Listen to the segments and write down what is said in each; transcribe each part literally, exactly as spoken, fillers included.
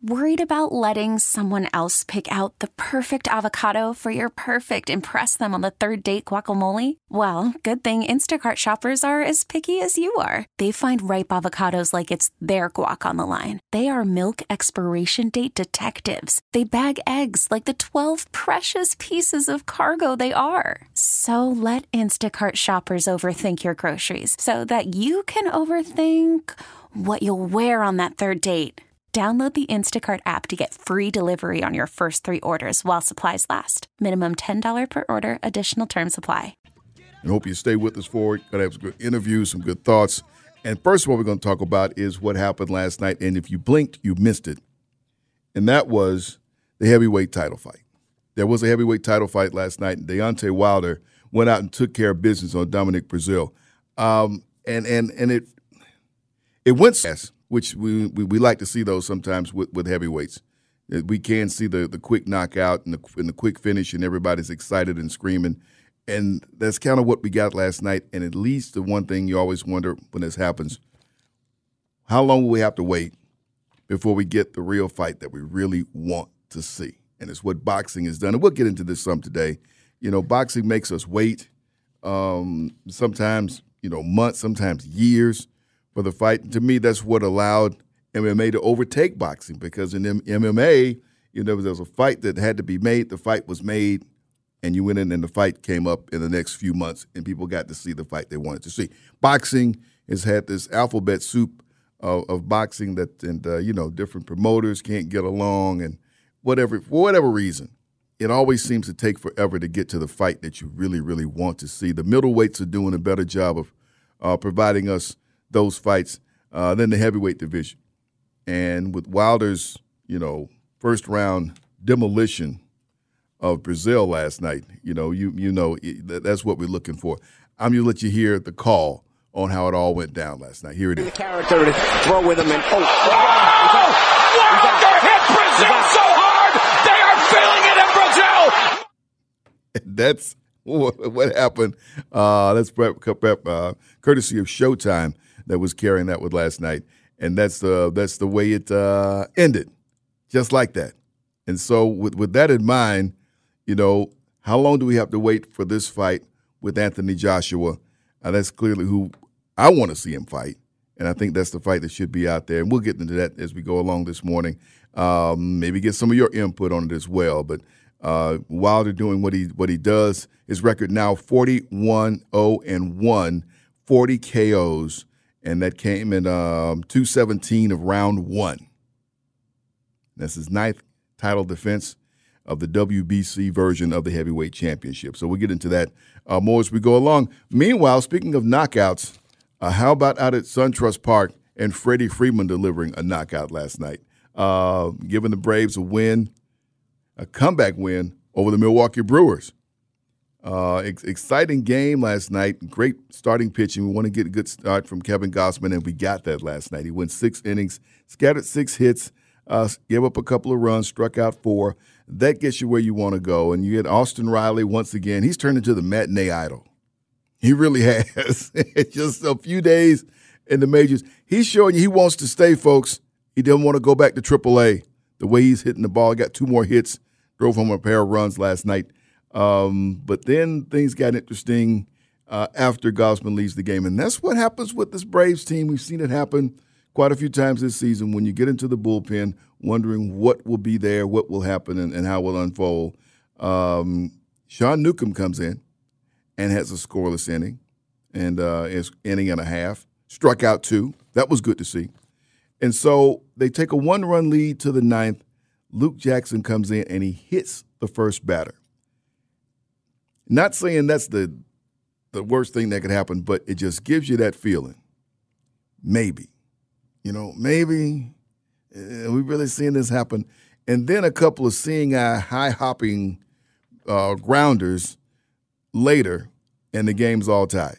Worried about letting someone else pick out the perfect avocado for your perfect impress them on the third date guacamole? Well, good thing Instacart shoppers are as picky as you are. They find ripe avocados like it's their guac on the line. They are milk expiration date detectives. They bag eggs like the twelve precious pieces of cargo they are. So let Instacart shoppers overthink your groceries so that you can overthink what you'll wear on that third date. Download the Instacart app to get free delivery on your first three orders while supplies last. Minimum ten dollars per order. Additional terms apply. I hope you stay with us for it. Going to have some good interviews, some good thoughts. And first what we're going to talk about is what happened last night. And if you blinked, you missed it. And that was the heavyweight title fight. There was a heavyweight title fight last night. And Deontay Wilder went out and took care of business on Dominic Breazeale. Um, and, and, and it, it went fast. Which we, we we like to see those sometimes with, with heavyweights. We can see the, the quick knockout and the, and the quick finish, and everybody's excited and screaming. And that's kind of what we got last night. And at least the one thing you always wonder when this happens, how long will we have to wait before we get the real fight that we really want to see? And it's what boxing has done. And we'll get into this some today. You know, boxing makes us wait um, sometimes, you know, months, sometimes years for the fight. To me, that's what allowed M M A to overtake boxing, because in M M A, you know, there was a fight that had to be made, the fight was made, and you went in and the fight came up in the next few months, and people got to see the fight they wanted to see. Boxing has had this alphabet soup of, of boxing that, and, uh, you know, different promoters can't get along, and whatever, for whatever reason, it always seems to take forever to get to the fight that you really, really want to see. The middleweights are doing a better job of uh, providing us those fights uh, than the heavyweight division. And with Wilder's, you know, first round demolition of Breazeale last night, you know, you you know that's what we're looking for. I'm going to let you hear the call on how it all went down last night. Here it is. The character to throw with him and oh, oh Wilder hit Breazeale so hard they are feeling it in Breazeale. That's what happened. Uh, that's prep, prep, uh, courtesy of Showtime that was carrying that with last night, and that's the uh, that's the way it uh, ended, just like that. And so, with with that in mind, you know, how long do we have to wait for this fight with Anthony Joshua? Uh, that's clearly who I want to see him fight, and I think that's the fight that should be out there. And we'll get into that as we go along this morning. Um, maybe get some of your input on it as well, but. Uh, Wilder doing what he what he does. His record now forty-one oh and one, forty K Os, and that came in um, two seventeen of round one. That's his ninth title defense of the W B C version of the heavyweight championship. So we'll get into that uh, more as we go along. Meanwhile, speaking of knockouts, uh, how about out at SunTrust Park and Freddie Freeman delivering a knockout last night, uh, giving the Braves a win. A comeback win over the Milwaukee Brewers. Uh, ex- exciting game last night. Great starting pitching. We want to get a good start from Kevin Gausman, and we got that last night. He went six innings, scattered six hits, uh, gave up a couple of runs, struck out four. That gets you where you want to go. And you get Austin Riley once again. He's turned into the matinee idol. He really has. Just a few days in the majors. He's showing you he wants to stay, folks. He doesn't want to go back to triple A. The way he's hitting the ball, got two more hits. Drove home a pair of runs last night. Um, but then things got interesting uh, after Gausman leaves the game. And that's what happens with this Braves team. We've seen it happen quite a few times this season when you get into the bullpen wondering what will be there, what will happen, and, and how it will unfold. Um, Sean Newcomb comes in and has a scoreless inning, and uh, is inning and a half. Struck out two. That was good to see. And so they take a one-run lead to the ninth. Luke Jackson comes in and he hits the first batter. Not saying that's the the worst thing that could happen, but it just gives you that feeling. Maybe. You know, maybe uh, we're really seeing this happen. And then a couple of seeing eye, high-hopping uh, grounders later, and the game's all tied.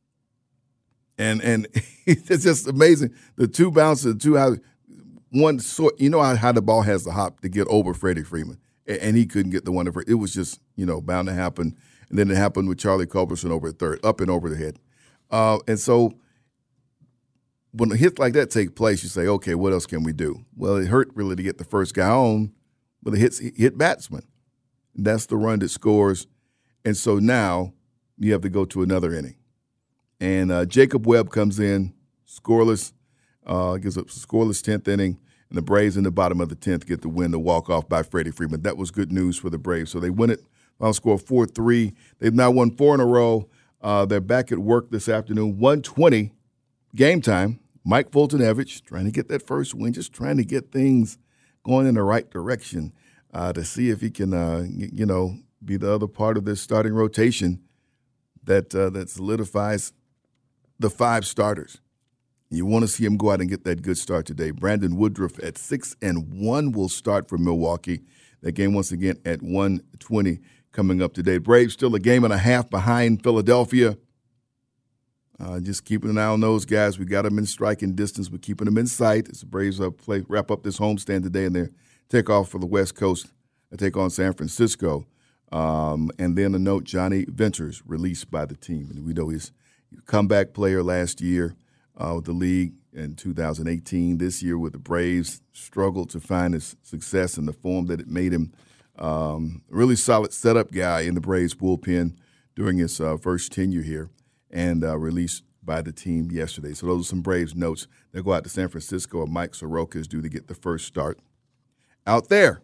And and it's just amazing. The two bounces, the two how one sort, you know how, how the ball has to hop to get over Freddie Freeman, and, and he couldn't get the one over. It was just, you know, bound to happen. And then it happened with Charlie Culberson over at third, up and over the head. Uh, and so when hits like that take place, you say, okay, what else can we do? Well, it hurt really to get the first guy on, but it hits hit batsman. That's the run that scores. And so now you have to go to another inning. And uh, Jacob Webb comes in, scoreless, uh, gives up a scoreless tenth inning, and the Braves in the bottom of the tenth get the win, the walk-off by Freddie Freeman. That was good news for the Braves. So they win it, final score four three. They've now won four in a row. Uh, they're back at work this afternoon, one twenty, game time. Mike Fultonevich trying to get that first win, just trying to get things going in the right direction uh, to see if he can, uh, you know, be the other part of this starting rotation that uh, that solidifies the five starters. You want to see him go out and get that good start today. Brandon Woodruff at six and one will start for Milwaukee. That game once again at one twenty coming up today. Braves still a game and a half behind Philadelphia. Uh, just keeping an eye on those guys. We got them in striking distance. We're keeping them in sight as the Braves uh, play, wrap up this homestand today and they take off for the West Coast. They take on San Francisco. Um, and then a note, Johnny Venters released by the team. And we know he's a comeback player last year uh, with the league in two thousand eighteen. This year with the Braves, struggled to find his success in the form that it made him. Um, a really solid setup guy in the Braves bullpen during his uh, first tenure here. And uh, released by the team yesterday. So those are some Braves notes. They'll go out to San Francisco, and Mike Soroka is due to get the first start out there.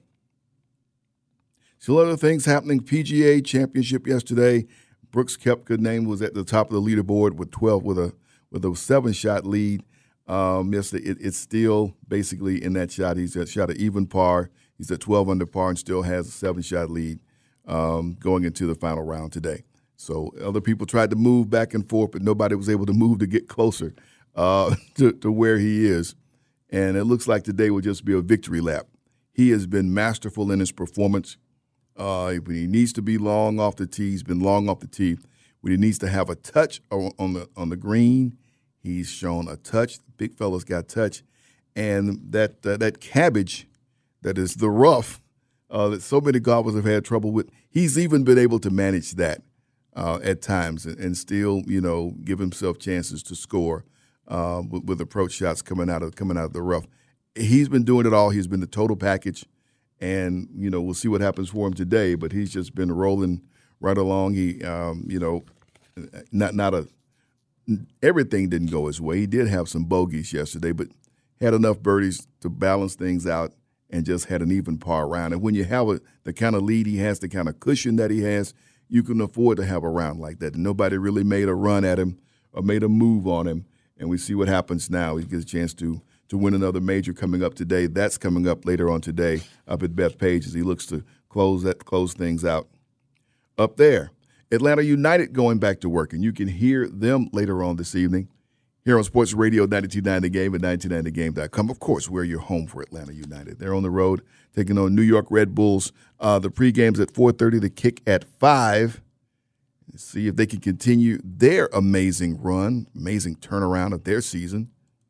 So other things happening. P G A Championship yesterday. Brooks Koepka name was at the top of the leaderboard with twelve with a with a seven shot lead. Um, yesterday, it, it's still basically in that shot. He's at shot an even par. He's at twelve under par and still has a seven shot lead um, going into the final round today. So other people tried to move back and forth, but nobody was able to move to get closer uh, to, to where he is. And it looks like today will just be a victory lap. He has been masterful in his performance. Uh, when he needs to be long off the tee, he's been long off the tee. When he needs to have a touch on the on the green, he's shown a touch. The big fella's got touch. And that uh, that cabbage that is the rough uh, that so many golfers have had trouble with, he's even been able to manage that. Uh, at times and, and still, you know, give himself chances to score uh, with, with approach shots coming out of coming out of the rough. He's been doing it all. He's been the total package, and you know we'll see what happens for him today. But he's just been rolling right along. He, um, you know, not not a everything didn't go his way. He did have some bogeys yesterday, but had enough birdies to balance things out and just had an even par round. And when you have a, the kind of lead he has, the kind of cushion that he has, you can afford to have a round like that. Nobody really made a run at him or made a move on him, and we see what happens now. He gets a chance to to win another major coming up today. That's coming up later on today up at Bethpage as he looks to close that close things out up there. Atlanta United going back to work, and you can hear them later on this evening here on Sports Radio ninety-two point nine The Game and ninety-two point nine the game dot com. Of course, we're your home for Atlanta United. They're on the road taking on New York Red Bulls. Uh, the pregame's at four thirty, the kick at five. Let's see if they can continue their amazing run, amazing turnaround of their season.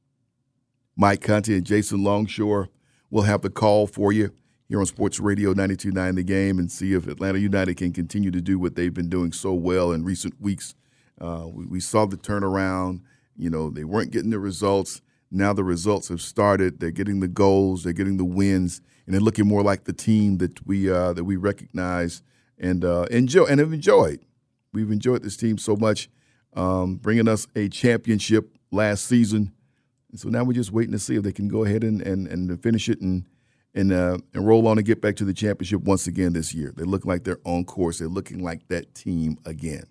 Mike Conti and Jason Longshore will have the call for you here on Sports Radio ninety-two point nine The Game and see if Atlanta United can continue to do what they've been doing so well in recent weeks. Uh, we, we saw the turnaround. You know, they weren't getting the results. Now the results have started. They're getting the goals. They're getting the wins, and they're looking more like the team that we uh, that we recognize and uh, enjoy and have enjoyed. We've enjoyed this team so much, um, bringing us a championship last season. And so now we're just waiting to see if they can go ahead and and, and finish it and and uh, and roll on and get back to the championship once again this year. They look like they're on course. They're looking like that team again.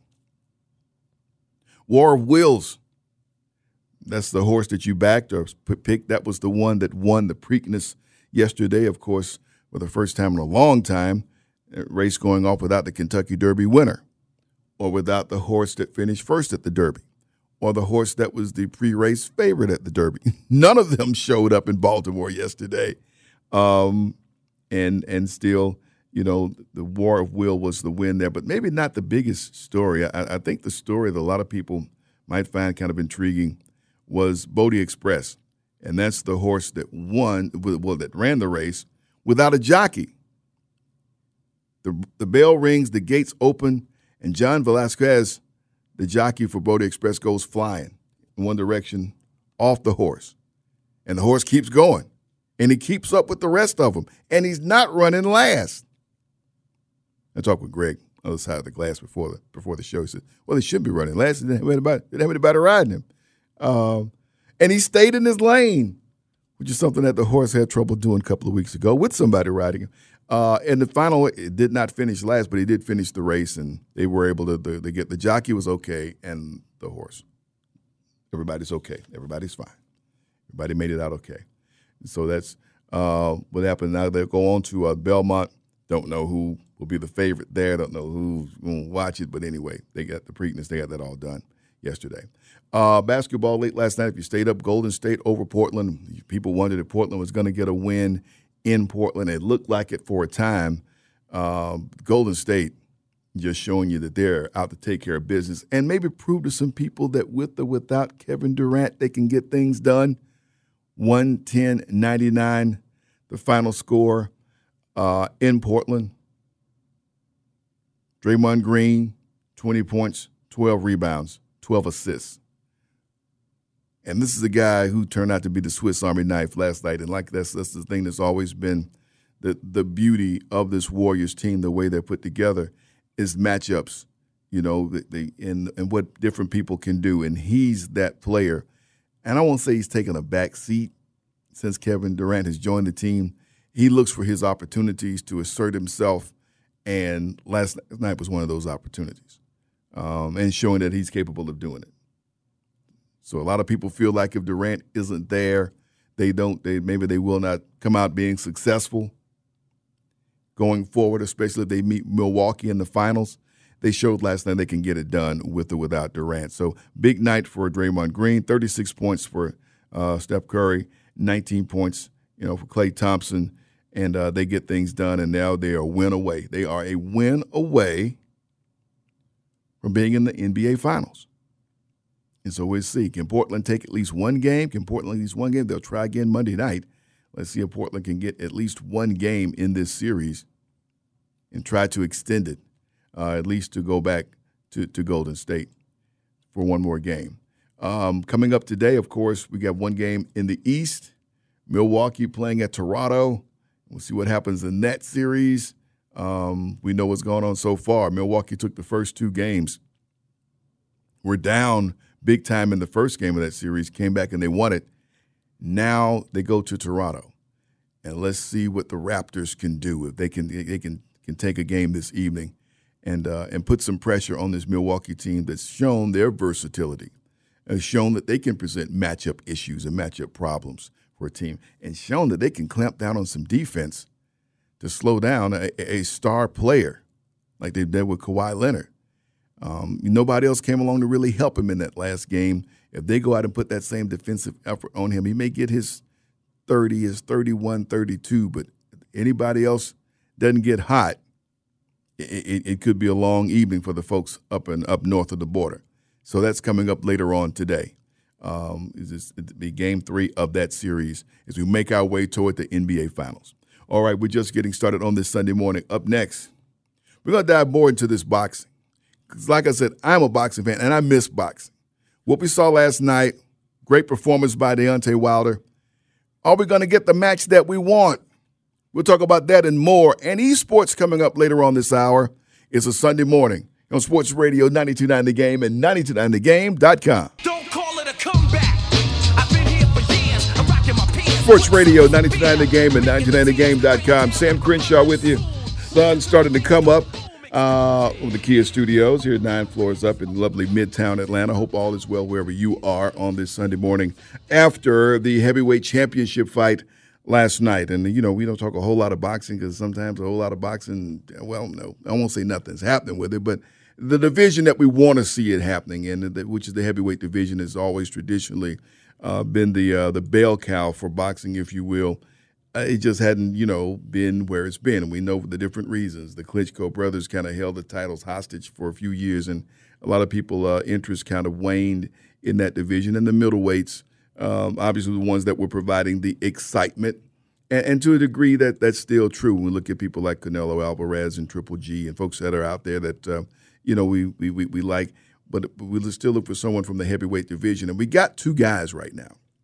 War of Wills. That's the horse that you backed or picked. That was the one that won the Preakness yesterday, of course, for the first time in a long time. A race going off without the Kentucky Derby winner or without the horse that finished first at the Derby or the horse that was the pre-race favorite at the Derby. None of them showed up in Baltimore yesterday. Um, and and still, you know, the War of Will was the win there, but maybe not the biggest story. I, I think the story that a lot of people might find kind of intriguing was Bodie Express, and that's the horse that won, well, that ran the race without a jockey. The the bell rings, the gates open, and John Velasquez, the jockey for Bodie Express, goes flying in one direction off the horse. And the horse keeps going. And he keeps up with the rest of them. And he's not running last. I talked with Greg on the other side of the glass before the before the show. He said, well, he should be running last. He didn't have anybody, didn't have anybody riding him. Um, and he stayed in his lane, which is something that the horse had trouble doing a couple of weeks ago with somebody riding him. Uh, and the final, it did not finish last, but he did finish the race, and they were able to, to, to get the jockey was okay, and the horse. Everybody's okay. Everybody's fine. Everybody made it out okay. So that's uh, what happened. Now they'll go on to uh, Belmont. Don't know who will be the favorite there. Don't know who's going to watch it. But anyway, they got the Preakness. They got that all done yesterday. Uh, basketball late last night. If you stayed up, Golden State over Portland. People wondered if Portland was going to get a win in Portland. It looked like it for a time. Uh, Golden State just showing you that they're out to take care of business and maybe prove to some people that with or without Kevin Durant, they can get things done. one ten ninety-nine, the final score uh, in Portland. Draymond Green, twenty points, twelve rebounds, twelve assists. And this is a guy who turned out to be the Swiss Army knife last night. And like that's, that's the thing that's always been the, the beauty of this Warriors team, the way they're put together, is matchups, you know, the, the, and, and what different people can do. And he's that player. And I won't say he's taken a back seat since Kevin Durant has joined the team. He looks for his opportunities to assert himself, and last night was one of those opportunities, um, and showing that he's capable of doing it. So a lot of people feel like if Durant isn't there, they don't. They maybe they will not come out being successful going forward, especially if they meet Milwaukee in the finals. They showed last night they can get it done with or without Durant. So big night for Draymond Green, thirty-six points for uh, Steph Curry, nineteen points, you know, for Klay Thompson, and uh, they get things done. And now they are a win away. They are a win away from being in the N B A Finals. And so we'll see. Can Portland take at least one game? Can Portland at least one game? They'll try again Monday night. Let's see if Portland can get at least one game in this series and try to extend it. Uh, at least to go back to, to Golden State for one more game. Um, coming up today, of course, we got one game in the East. Milwaukee playing at Toronto. We'll see what happens in that series. Um, we know what's going on so far. Milwaukee took the first two games. We're down big time in the first game of that series, came back and they won it. Now they go to Toronto. And let's see what the Raptors can do. If they can they can, can take a game this evening and uh, and put some pressure on this Milwaukee team that's shown their versatility, has shown that they can present matchup issues and matchup problems for a team, and shown that they can clamp down on some defense to slow down a, a star player like they did with Kawhi Leonard. Um, nobody else came along to really help him in that last game. If they go out and put that same defensive effort on him, he may get his thirty, his thirty-one, thirty-two, but anybody else doesn't get hot, It, it could be a long evening for the folks up and up north of the border. So that's coming up later on today. Um, this will be game three of that series as we make our way toward the N B A Finals. All right, we're just getting started on this Sunday morning. Up next, we're going to dive more into this boxing. Because like I said, I'm a boxing fan, and I miss boxing. What we saw last night, great performance by Deontay Wilder. Are we going to get the match that we want? We'll talk about that and more. And esports coming up later on this hour. It's a Sunday morning on Sports Radio ninety-two point nine The Game and ninety-two point nine the game dot com. Don't call it a comeback. I've been here for years. I'm rocking my pants. Sports Radio ninety-two point nine The Game and ninety-two point nine the game dot com. Sam Crenshaw with you. Sun starting to come up uh, from the Kia Studios here nine floors up in lovely Midtown Atlanta. Hope all is well wherever you are on this Sunday morning after the heavyweight championship fight last night. And, you know, we don't talk a whole lot of boxing because sometimes a whole lot of boxing, well, no, I won't say nothing's happening with it, but the division that we want to see it happening in, which is the heavyweight division, has always traditionally uh, been the uh, the bell cow for boxing, if you will. Uh, it just hadn't, you know, been where it's been. And we know for the different reasons. The Klitschko brothers kind of held the titles hostage for a few years, and a lot of people uh, interest kind of waned in that division. And the middleweights, Um, obviously the ones that were providing the excitement. And, and to a degree that that's still true. When we look at people like Canelo Alvarez and Triple G and folks that are out there that, uh, you know, we, we, we, we like, but we still look for someone from the heavyweight division. And we got two guys right now.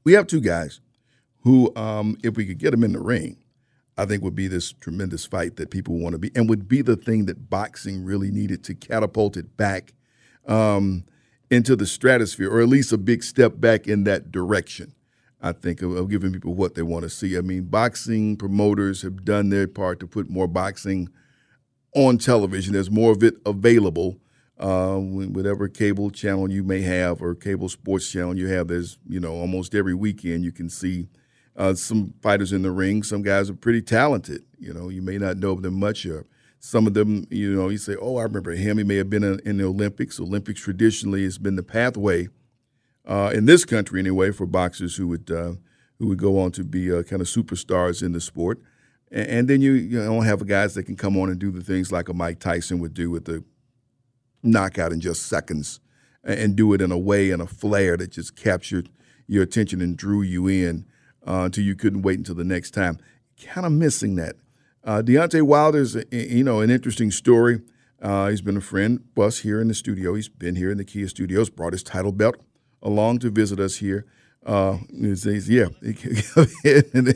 we have two guys who, um, if we could get them in the ring, I think would be this tremendous fight that people want to be, and would be the thing that boxing really needed to catapult it back um, into the stratosphere, or at least a big step back in that direction. I think of, of giving people what they want to see. I mean, boxing promoters have done their part to put more boxing on television. There's more of it available. Uh, whatever cable channel you may have or cable sports channel you have, there's, you know, almost every weekend you can see Uh, some fighters in the ring. Some guys are pretty talented. You know, you may not know them much. Or some of them, you know, you say, oh, I remember him. He may have been in, in the Olympics. Olympics traditionally has been the pathway uh, in this country anyway for boxers who would uh, who would go on to be uh, kind of superstars in the sport. And, and then you, you know, have guys that can come on and do the things like a Mike Tyson would do with the knockout in just seconds, and, and do it in a way and a flair that just captured your attention and drew you in. Uh, until you couldn't wait until the next time. Kind of missing that. Uh, Deontay Wilder's, you know, an interesting story. Uh, he's been a friend of us here in the studio. He's been here in the Kia Studios, brought his title belt along to visit us here. Uh, he says, yeah. and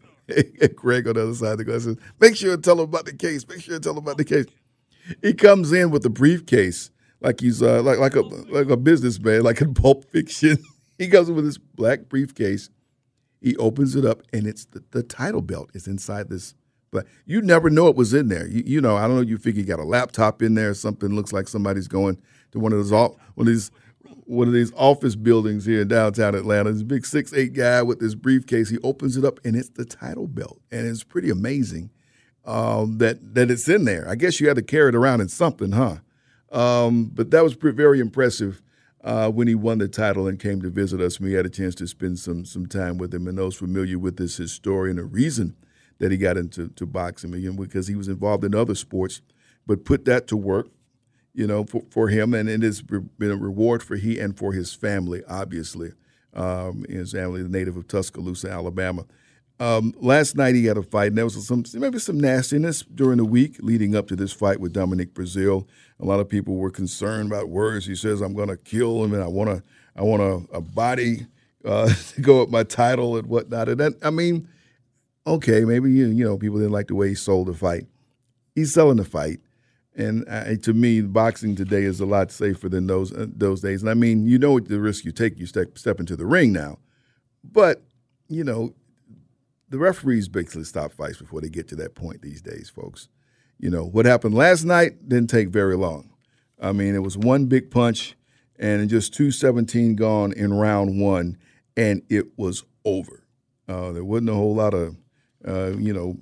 Greg on the other side of the glass says, make sure to tell him about the case. Make sure to tell him about the case. He comes in with a briefcase like he's uh, like, like, a, like a businessman, like in Pulp Fiction. He comes in with this black briefcase. He opens it up, and it's the, the title belt is inside this. But you never know it was in there. You, you know, I don't know. You figure you got a laptop in there or something. Looks like somebody's going to one of those one of these one of these office buildings here in downtown Atlanta. This big six eight guy with this briefcase. He opens it up, and it's the title belt, and it's pretty amazing um, that that it's in there. I guess you had to carry it around in something, huh? Um, but that was pretty, very impressive. Uh, when he won the title and came to visit us, we had a chance to spend some some time with him. And those familiar with this, his story and the reason that he got into to boxing, again, because he was involved in other sports, but put that to work, you know, for, for him. And it has been a reward for he and for his family, obviously. Um, his family, the native of Tuscaloosa, Alabama. Um, last night he had a fight, and there was some maybe some nastiness during the week leading up to this fight with Dominic Breazeale. A lot of people were concerned about words. He says, "I'm going to kill him, and I want to, I want a, a body uh, to go with my title and whatnot." And that, I mean, okay, maybe you, you know people didn't like the way he sold the fight. He's selling the fight, and uh, to me, boxing today is a lot safer than those uh, those days. And I mean, you know what the risk you take. You step step into the ring now, but you know. The referees basically stop fights before they get to that point these days, folks. You know, what happened last night didn't take very long. I mean, it was one big punch and just two seventeen gone in round one, and it was over. Uh, there wasn't a whole lot of, uh, you know,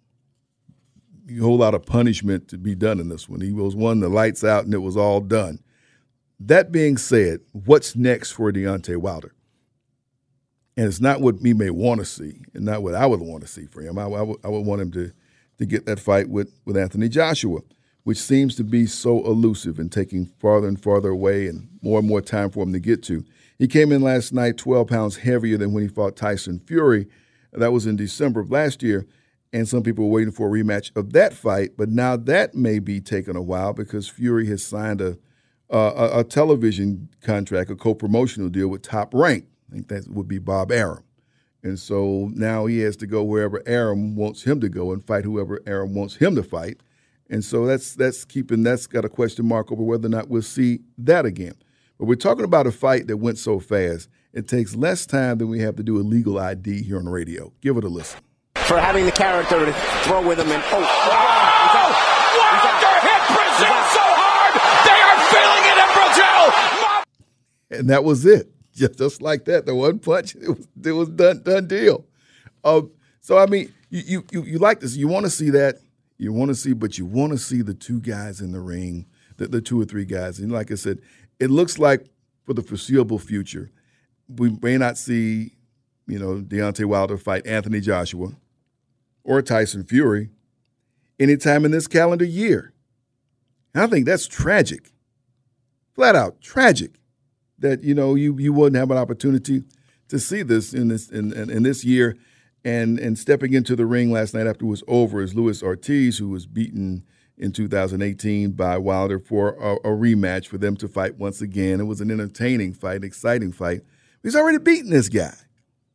a whole lot of punishment to be done in this one. He was one, the lights out, and it was all done. That being said, what's next for Deontay Wilder? And it's not what we may want to see, and not what I would want to see for him. I, I, would, I would want him to to get that fight with, with Anthony Joshua, which seems to be so elusive and taking farther and farther away and more and more time for him to get to. He came in last night twelve pounds heavier than when he fought Tyson Fury. That was in December of last year, and some people were waiting for a rematch of that fight, but now that may be taking a while because Fury has signed a, a, a television contract, a co-promotional deal with Top Rank. I think that would be Bob Arum. And so now he has to go wherever Arum wants him to go and fight whoever Arum wants him to fight. And so that's that's keeping that's got a question mark over whether or not we'll see that again. But we're talking about a fight that went so fast, it takes less time than we have to do a legal I D here on the radio. Give it a listen. For having the character to throw with him and oh, Wow! Wilder hit Breazeale so hard, they are feeling it in Brazil. And that was it. Just, just like that, the one punch, it was, it was done, done deal. Um, so, I mean, you, you, you like this. You want to see that. You want to see, but you want to see the two guys in the ring, the, the two or three guys. And like I said, it looks like for the foreseeable future, we may not see, you know, Deontay Wilder fight Anthony Joshua or Tyson Fury anytime in this calendar year. And I think that's tragic. Flat out tragic. That, you know, you you wouldn't have an opportunity to see this in this in, in, in this year. And and stepping into the ring last night after it was over is Luis Ortiz, who was beaten in two thousand eighteen by Wilder for a, a rematch for them to fight once again. It was an entertaining fight, exciting fight. He's already beaten this guy.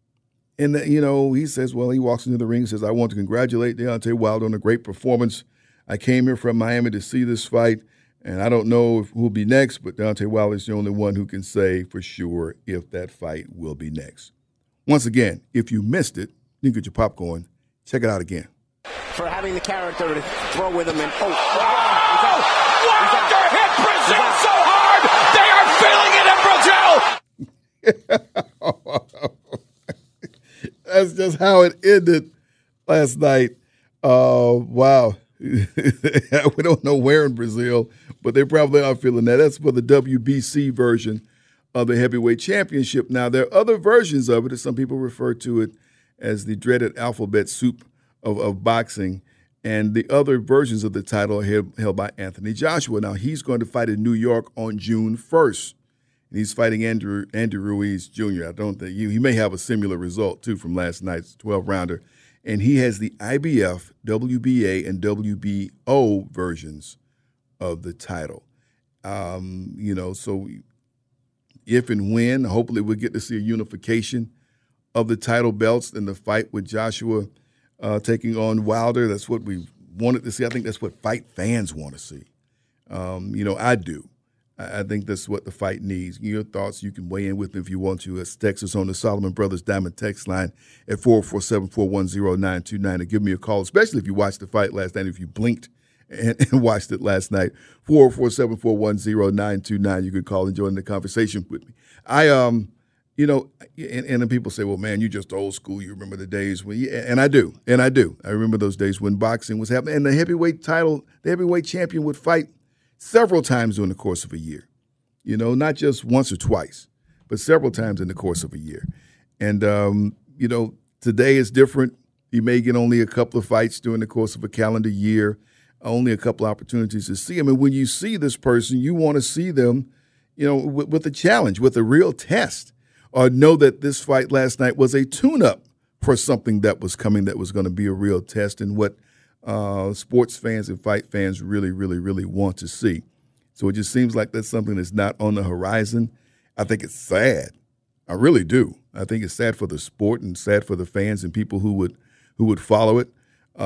And, you know, he says, well, he walks into the ring and says, I want to congratulate Deontay Wilder on a great performance. I came here from Miami to see this fight, and I don't know who will be next, but Deontay Wilder is the only one who can say for sure if that fight will be next. Once again, if you missed it, you can get your popcorn. Check it out again. For having the character to throw with him and oh, Wilder hit Brazil so hard they are feeling it in Brazil. That's just how it ended last night. Uh, wow. We don't know where in Brazil, but they probably are feeling that. That's for the W B C version of the heavyweight championship. Now, there are other versions of it, as some people refer to it as the dreaded alphabet soup of, of boxing. And the other versions of the title are held, held by Anthony Joshua. Now, he's going to fight in New York on June first. And he's fighting Andrew Andy Ruiz Junior I don't think you, he may have a similar result, too, from last night's twelve-rounder. And he has the I B F, W B A, and W B O versions of the title. Um, you know, so if and when, hopefully we'll get to see a unification of the title belts in the fight with Joshua uh, taking on Wilder. That's what we wanted to see. I think that's what fight fans want to see. Um, you know, I do. I think that's what the fight needs. Your thoughts, you can weigh in with me if you want to. It's text us on the Solomon Brothers Diamond text line at four four seven, four one zero, nine two nine and give me a call, especially if you watched the fight last night, if you blinked and, and watched it last night. four four seven, four one zero, nine two nine. You could call and join the conversation with me. I, um, you know, and, and then people say, well, man, you're just old school. You remember the days when, yeah, and I do, and I do. I remember those days when boxing was happening, and the heavyweight title, the heavyweight champion would fight several times during the course of a year, you know, not just once or twice, but several times in the course of a year. And, um, you know, today is different. You may get only a couple of fights during the course of a calendar year, only a couple of opportunities to see them. And when you see this person, you want to see them, you know, with, with a challenge, with a real test, or know that this fight last night was a tune-up for something that was coming that was going to be a real test and what Uh, sports fans and fight fans really, really, really want to see. So it just seems like that's something that's not on the horizon. I think it's sad. I really do. I think it's sad for the sport and sad for the fans and people who would who would follow it.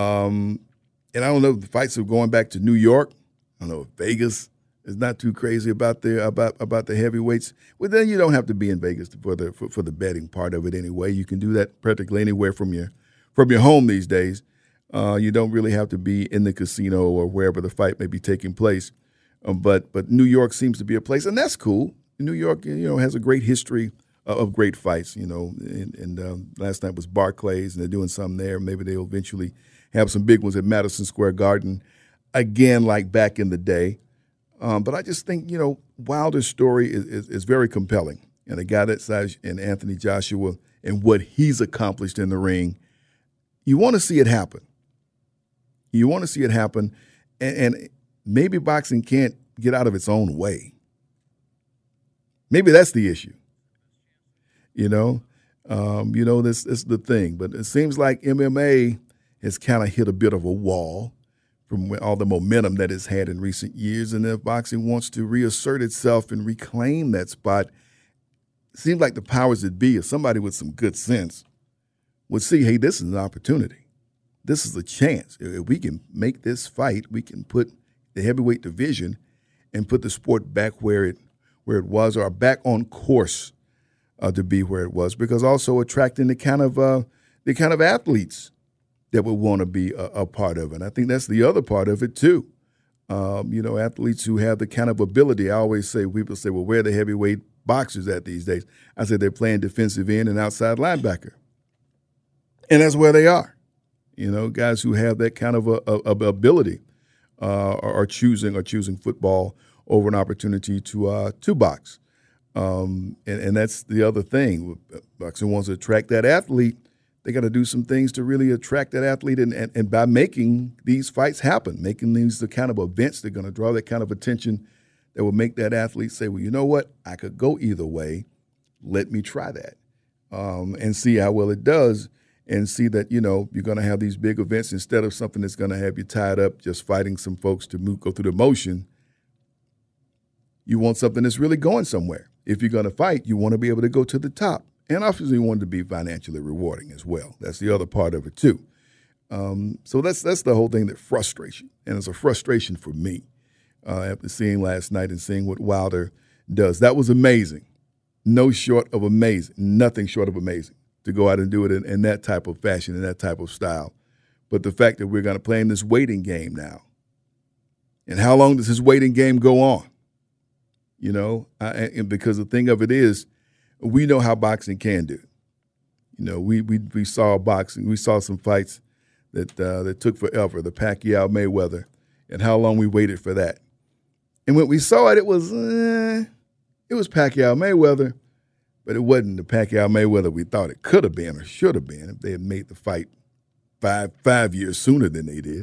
Um, and I don't know if the fights are going back to New York. I don't know if Vegas is not too crazy about the about about the heavyweights. Well, then you don't have to be in Vegas for the for, for the betting part of it anyway. You can do that practically anywhere from your from your home these days. Uh, you don't really have to be in the casino or wherever the fight may be taking place. Um, but but New York seems to be a place, and that's cool. New York, you know, has a great history of, of great fights, you know. And, and um, last night was Barclays, and they're doing something there. Maybe they'll eventually have some big ones at Madison Square Garden again, like back in the day. Um, but I just think, you know, Wilder's story is, is, is very compelling. And a guy that size in Anthony Joshua and what he's accomplished in the ring, you want to see it happen. You want to see it happen, and, and maybe boxing can't get out of its own way. Maybe that's the issue. You know, um, you know this, this is the thing. But it seems like M M A has kind of hit a bit of a wall from all the momentum that it's had in recent years, and if boxing wants to reassert itself and reclaim that spot, it seems like the powers that be, or somebody with some good sense, would see, hey, this is an opportunity. This is a chance. If we can make this fight, we can put the heavyweight division and put the sport back where it where it was, or back on course uh, to be where it was. Because also attracting the kind of uh, the kind of athletes that would want to be a, a part of it. And I think that's the other part of it too. Um, you know, athletes who have the kind of ability. I always say, people say, well, where are the heavyweight boxers at these days? I say they're playing defensive end and outside linebacker, and that's where they are. You know, guys who have that kind of a, a, a ability uh, are choosing are choosing football over an opportunity to uh, to box, um, and, and that's the other thing. Boxing wants to attract that athlete. They got to do some things to really attract that athlete, and, and, and by making these fights happen, making these the kind of events that are going to draw that kind of attention that will make that athlete say, well, you know what, I could go either way. Let me try that um, and see how well it does. And see that, you know, you're going to have these big events instead of something that's going to have you tied up just fighting some folks to move, go through the motion. You want something that's really going somewhere. If you're going to fight, you want to be able to go to the top And obviously we want it to be financially rewarding as well. That's the other part of it too. Um, so that's that's the whole thing that frustrates you. And it's a frustration for me uh, after seeing last night and seeing what Wilder does. That was amazing. No short of amazing. Nothing short of amazing to go out and do it in, in that type of fashion, in that type of style. But the fact that we're going to play in this waiting game now, and how long does this waiting game go on? You know, I, and because the thing of it is, we know how boxing can do. You know, we we we saw boxing, we saw some fights that uh, that took forever, the Pacquiao Mayweather, and how long we waited for that. And when we saw it, it was eh, it was Pacquiao Mayweather, but it wasn't the Pacquiao Mayweather we thought it could have been or should have been if they had made the fight five five years sooner than they did.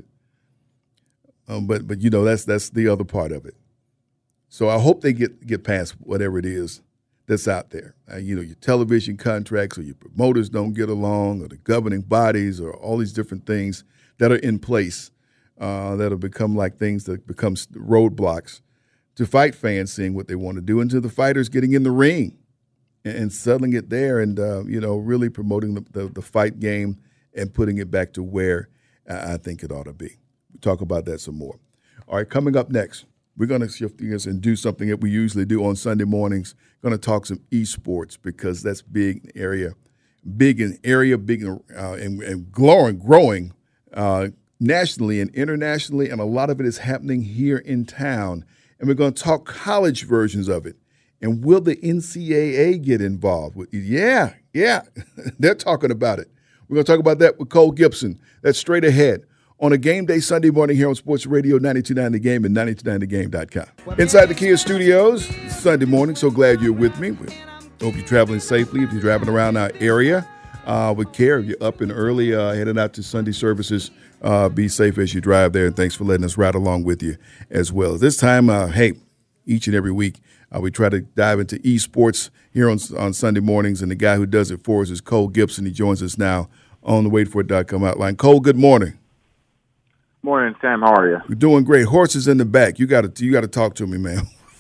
Um, but but you know that's that's the other part of it. So I hope they get get past whatever it is that's out there. Uh, you know, your television contracts or your promoters don't get along, or the governing bodies, or all these different things that are in place uh, that have become like things that become roadblocks to fight fans seeing what they want to do, and to the fighters getting in the ring and, and settling it there, and uh, you know, really promoting the, the the fight game and putting it back to where I think it ought to be. We'll talk about that some more. All right, coming up next, we're going to shift gears and do something that we usually do on Sunday mornings. Going to talk some esports, because that's big in area, big in area, big in, uh, and, and growing, growing uh, nationally and internationally, and a lot of it is happening here in town. And we're going to talk college versions of it. And will the N C double A get involved? With, yeah, yeah, they're talking about it. We're going to talk about that with Cole Gibson. That's straight ahead on a game day Sunday morning here on Sports Radio ninety-two point nine The Game and ninety-two point nine the game dot com. Inside the Kia Studios, Sunday morning. So glad you're with me. We hope you're traveling safely. If you're driving around our area uh, with care, if you're up and early, uh, heading out to Sunday services, uh, be safe as you drive there. And thanks for letting us ride along with you as well. This time, uh, hey, each and every week, uh, we try to dive into esports here on, on Sunday mornings. And the guy who does it for us is Cole Gibson. He joins us now on the wait for it dot com outline. Cole, good morning. Morning, Sam. How are you? You're doing great. Horses in the back. You got to you got to talk to me, man.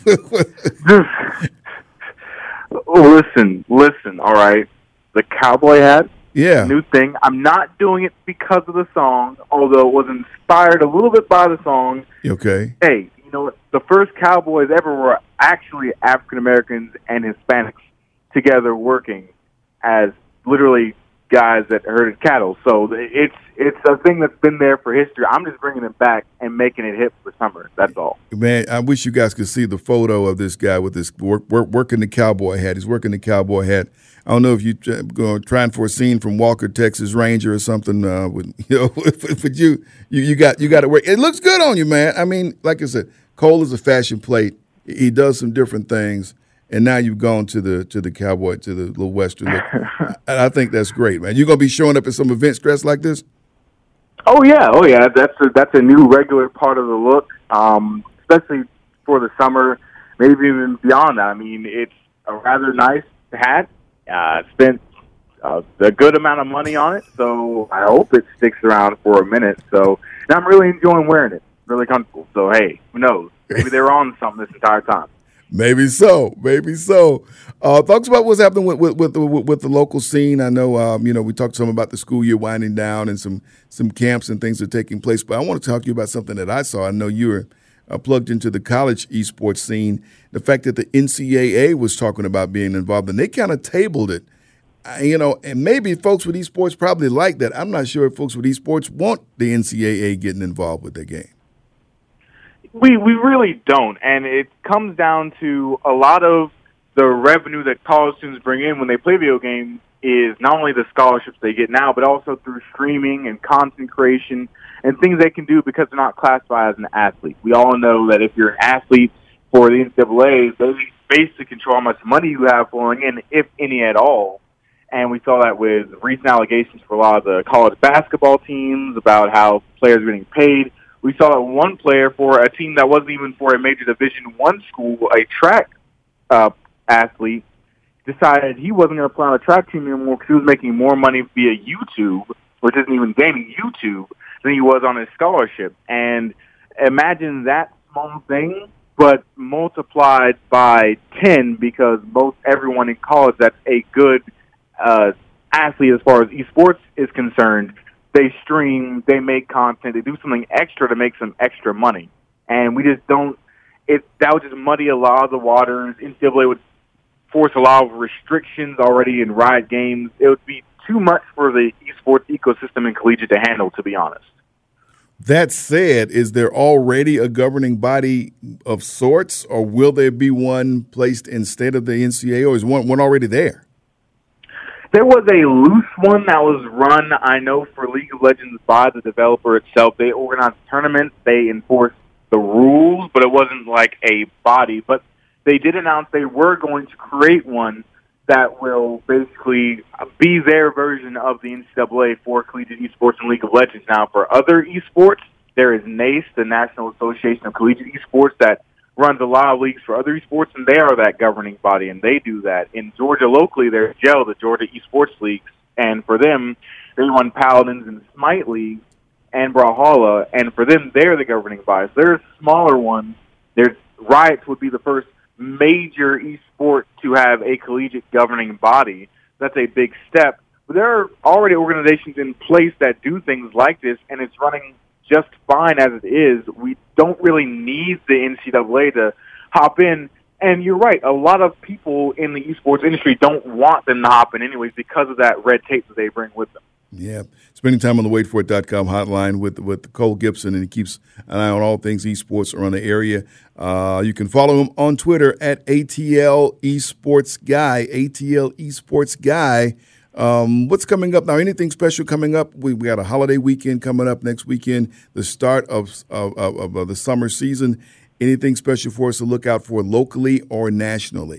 listen, listen. All right, the cowboy hat. Yeah. New thing. I'm not doing it because of the song, although it was inspired a little bit by the song. Okay. Hey, you know what? The first cowboys ever were actually African Americans and Hispanics together working as literally guys that herded cattle. So it's it's a thing that's been there for history. I'm just bringing it back and making it hip for summer. That's all. Man, I wish you guys could see the photo of this guy with this work, work, working the cowboy hat. He's working the cowboy hat. I don't know if you're uh, trying for a scene from Walker, Texas Ranger or something. Uh, with, you know, but you, you you got you got to work. It looks good on you, man. I mean, like I said, Cole is a fashion plate. He does some different things. And now you've gone to the to the cowboy, to the little western look. And I think that's great, man. You're going to be showing up at some events dressed like this? Oh, yeah. Oh, yeah. That's a, that's a new regular part of the look, um, especially for the summer, maybe even beyond that. I mean, it's a rather nice hat. I uh, spent uh, a good amount of money on it, so I hope it sticks around for a minute. So and I'm really enjoying wearing it. Really comfortable. So, hey, who knows? Maybe they're on something this entire time. Maybe so, maybe so. Uh, talks about what's happening with with, with, the, with the local scene. I know, um, you know, we talked some about the school year winding down and some some camps and things that are taking place. But I want to talk to you about something that I saw. I know you were uh, plugged into the college esports scene. The fact that the N C double A was talking about being involved, and they kind of tabled it. Uh, you know, and maybe folks with esports probably like that. I'm not sure if folks with esports want the N C double A getting involved with their game. We we really don't, and it comes down to a lot of the revenue that college students bring in when they play video games is not only the scholarships they get now, but also through streaming and content creation and things they can do because they're not classified as an athlete. We all know that if you're an athlete for the N C double A, they basically control how much money you have flowing in, if any at all. And we saw that with recent allegations for a lot of the college basketball teams about how players are getting paid. We saw that one player for a team that wasn't even for a major Division One school, a track uh, athlete, decided he wasn't going to play on a track team anymore because he was making more money via YouTube, which isn't even gaming, YouTube, than he was on his scholarship. And imagine that small thing, but multiplied by ten because most everyone in college that's a good uh, athlete as far as esports is concerned, they stream, they make content, they do something extra to make some extra money. And we just don't, it, that would just muddy a lot of the waters. N C double A would force a lot of restrictions already in Riot Games. It would be too much for the esports ecosystem and collegiate to handle, to be honest. That said, is there already a governing body of sorts, or will there be one placed instead of the N C A A, or is one, one already there? There was a loose one that was run, I know, for League of Legends by the developer itself. They organized tournaments, they enforced the rules, but it wasn't like a body. But they did announce they were going to create one that will basically be their version of the N C double A for collegiate esports and League of Legends. Now, for other esports, there is NACE, the National Association of Collegiate Esports, that runs a lot of leagues for other esports, and they are that governing body, and they do that. In Georgia, locally, there's G E L, the Georgia Esports Leagues, and for them, they run Paladins and Smite League and Brawlhalla, and for them, they're the governing body. So there's smaller ones. There's Riots would be the first major esport to have a collegiate governing body. That's a big step. But there are already organizations in place that do things like this, and it's running just fine as it is. We don't really need the N C double A to hop in. And you're right, a lot of people in the esports industry don't want them to hop in anyways because of that red tape that they bring with them. Yeah, spending time on the wait for it dot com hotline with with Cole Gibson, and he keeps an eye on all things esports around the area. Uh, you can follow him on Twitter at A T L Esports Guy, A T L Esports Guy. Um, what's coming up now? Anything special coming up? We, we got a holiday weekend coming up next weekend, the start of, of, of, of the summer season. Anything special for us to look out for locally or nationally?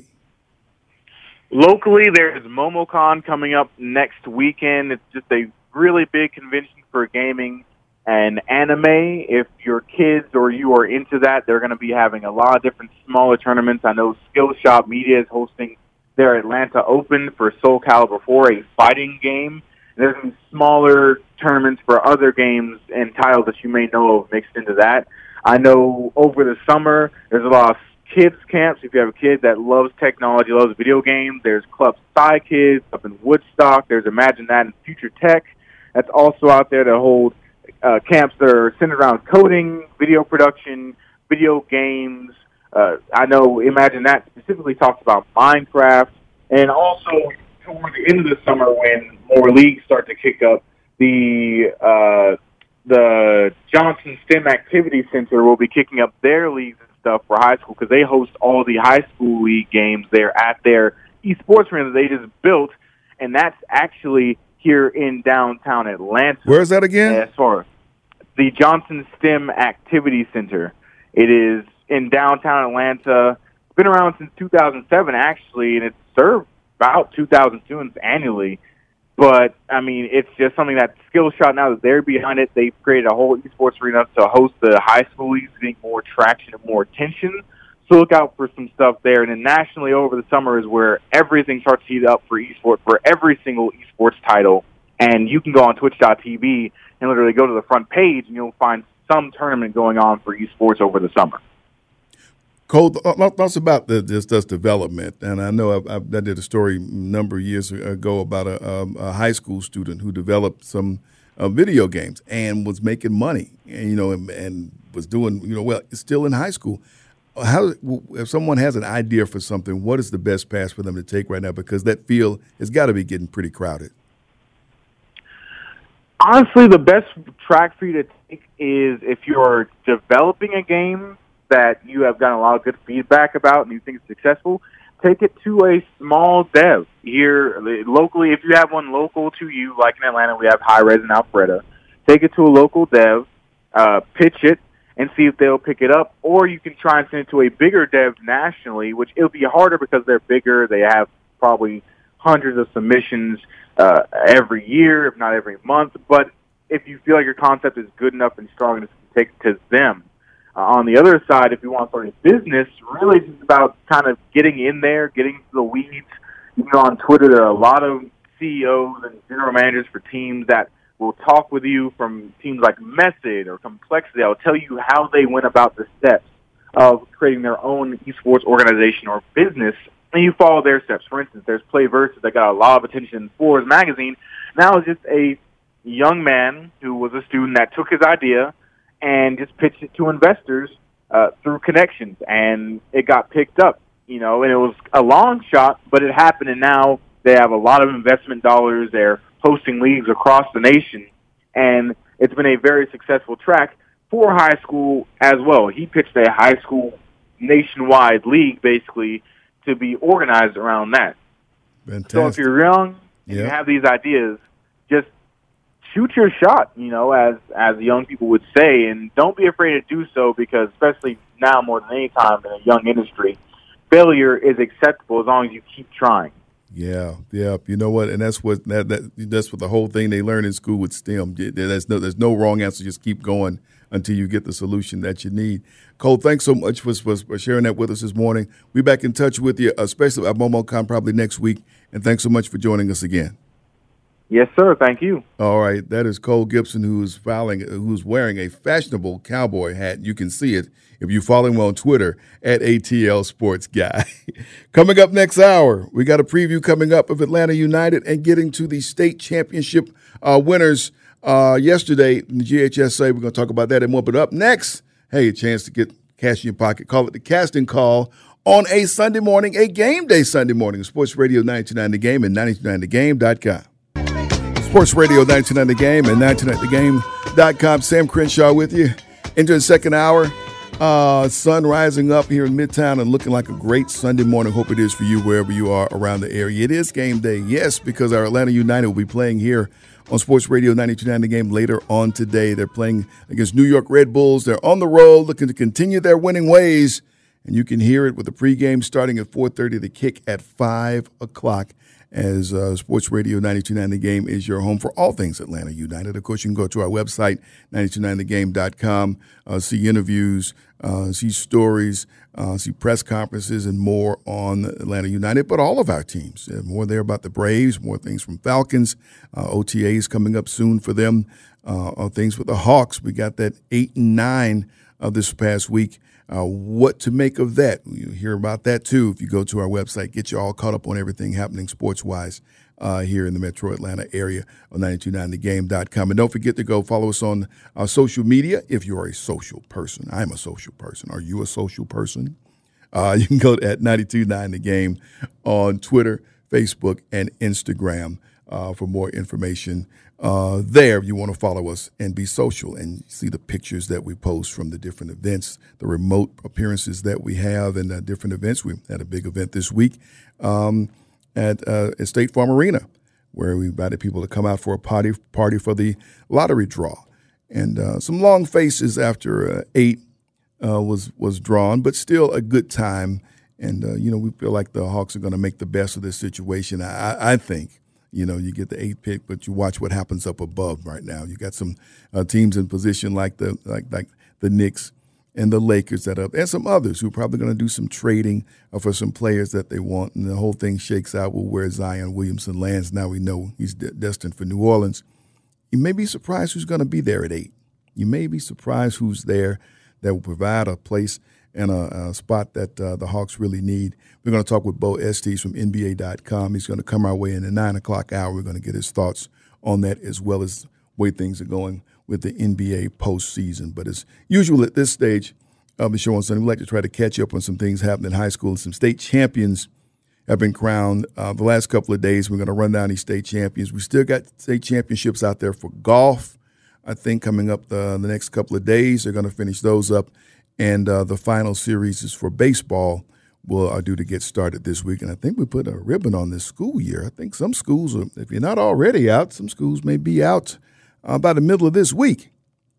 Locally, there's MomoCon coming up next weekend. It's just a really big convention for gaming and anime. If your kids or you are into that, they're going to be having a lot of different smaller tournaments. I know Skillshop Media is hosting their Atlanta Open for Soul Calibur four, a fighting game. There's some smaller tournaments for other games and titles that you may know of mixed into that. I know over the summer, there's a lot of kids camps. If you have a kid that loves technology, loves video games, there's Club Sci Kids up in Woodstock. There's Imagine That and Future Tech. That's also out there to hold uh, camps that are centered around coding, video production, video games. Uh, I know Imagine That specifically talks about Minecraft. And also, toward the end of the summer, when more leagues start to kick up, the uh, the Johnson STEM Activity Center will be kicking up their leagues and stuff for high school because they host all the high school league games there at their esports arena that they just built, and that's actually here in downtown Atlanta. Where is that again? As far as the Johnson STEM Activity Center. It is in downtown Atlanta. It's been around since two thousand seven, actually, and it's served about two thousand students annually. But, I mean, it's just something that Skillshot, now that they're behind it, they've created a whole esports arena to host the high school leagues, getting more traction and more attention. So look out for some stuff there. And then nationally over the summer is where everything starts to heat up for esports, for every single esports title. And you can go on twitch dot t v and literally go to the front page, and you'll find some tournament going on for esports over the summer. Cole, thoughts about the, this, this development, and I know I, I did a story a number of years ago about a, a, a high school student who developed some uh, video games and was making money, and you know, and, and was doing, you know, well, still in high school. How, if someone has an idea for something, what is the best path for them to take right now? Because that field has got to be getting pretty crowded. Honestly, the best track for you to take is if you're developing a game that you have gotten a lot of good feedback about and you think it's successful, take it to a small dev here locally. If you have one local to you, like in Atlanta, we have High Res and Alpharetta. Take it to a local dev, uh, pitch it, and see if they'll pick it up. Or you can try and send it to a bigger dev nationally, which it'll be harder because they're bigger. They have probably hundreds of submissions uh, every year, if not every month. But if you feel like your concept is good enough and strong enough to take it to them. Uh, on the other side, if you want to start a business, really it's about kind of getting in there, getting into the weeds. You know, on Twitter, there are a lot of C E Os and general managers for teams that will talk with you from teams like Method or Complexity. I'll tell you how they went about the steps of creating their own esports organization or business and you follow their steps. For instance, there's Play Versus that got a lot of attention in Forbes magazine. Now it's just a young man who was a student that took his idea and just pitched it to investors uh, through connections, and it got picked up. You know, and it was a long shot, but it happened, and now they have a lot of investment dollars. They're hosting leagues across the nation, and it's been a very successful track for high school as well. He pitched a high school nationwide league, basically, to be organized around that. Fantastic. So if you're young and yeah. you have these ideas, just shoot your shot, you know, as, as young people would say, and don't be afraid to do so, because especially now more than any time in a young industry, failure is acceptable as long as you keep trying. Yeah, yeah. You know what? And that's what that, that that's what the whole thing they learn in school with STEM. There's no there's no wrong answer. Just keep going until you get the solution that you need. Cole, thanks so much for, for, for sharing that with us this morning. We'll be back in touch with you, especially at MomoCon probably next week. And thanks so much for joining us again. Yes, sir. Thank you. All right. That is Cole Gibson, who's filing, who's wearing a fashionable cowboy hat. You can see it if you follow him on Twitter at A T L Sports Guy. Coming up next hour, we got a preview coming up of Atlanta United and getting to the state championship uh, winners uh, yesterday in the G H S A. We're going to talk about that and more. But up next, hey, a chance to get cash in your pocket. Call it the casting call on a Sunday morning, a game day Sunday morning. Sports Radio ninety-two point nine The Game and ninety-two point nine the game dot com. Sports Radio ninety-two point nine The Game and ninety-two point nine the game dot com. Sam Crenshaw with you. Into the second hour. Uh, sun rising up here in Midtown and looking like a great Sunday morning. Hope it is for you wherever you are around the area. It is game day, yes, because our Atlanta United will be playing here on Sports Radio ninety-two point nine The Game later on today. They're playing against New York Red Bulls. They're on the road looking to continue their winning ways, and you can hear it with the pregame starting at four thirty, the kick at five o'clock. As uh, Sports Radio ninety-two point nine The Game is your home for all things Atlanta United. Of course, you can go to our website, ninety-two point nine the game dot com, uh, see interviews, uh, see stories, uh, see press conferences, and more on Atlanta United, but all of our teams. Uh, more there about the Braves, more things from Falcons, uh, O T As coming up soon for them, uh, things with the Hawks. We got that eight and nine uh, this past week. Uh, what to make of that? You'll hear about that, too, if you go to our website. Get you all caught up on everything happening sports-wise uh, here in the metro Atlanta area on ninety-two point nine the game dot com. And don't forget to go follow us on our social media if you're a social person. I'm a social person. Are you a social person? Uh, you can go at ninety-two point nine The Game on Twitter, Facebook, and Instagram uh, for more information. Uh, there, you want to follow us and be social and see the pictures that we post from the different events, the remote appearances that we have, and uh, different events. We had a big event this week um, at, uh, at State Farm Arena, where we invited people to come out for a party party for the lottery draw, and uh, some long faces after uh, eight uh, was was drawn, but still a good time. And uh, you know, we feel like the Hawks are going to make the best of this situation. I, I think. You know, you get the eighth pick, but you watch what happens up above right now. You got some uh, teams in position like the like like the Knicks and the Lakers that are, and some others who are probably going to do some trading uh, for some players that they want. And the whole thing shakes out with where Zion Williamson lands. Now we know he's de- destined for New Orleans. You may be surprised who's going to be there at eight. You may be surprised who's there that will provide a place and a, a spot that uh, the Hawks really need. We're going to talk with Bo Estes from N B A dot com. He's going to come our way in the nine o'clock hour. We're going to get his thoughts on that as well as the way things are going with the N B A postseason. But as usual at this stage of the show on Sunday, we like to try to catch up on some things happening in high school. Some state champions have been crowned uh, the last couple of days. We're going to run down these state champions. We still got state championships out there for golf, I think, coming up the, the next couple of days. They're going to finish those up. And uh, the final series is for baseball. Will are due to get started this week. And I think we put a ribbon on this school year. I think some schools, are, if you're not already out, some schools may be out uh, by the middle of this week,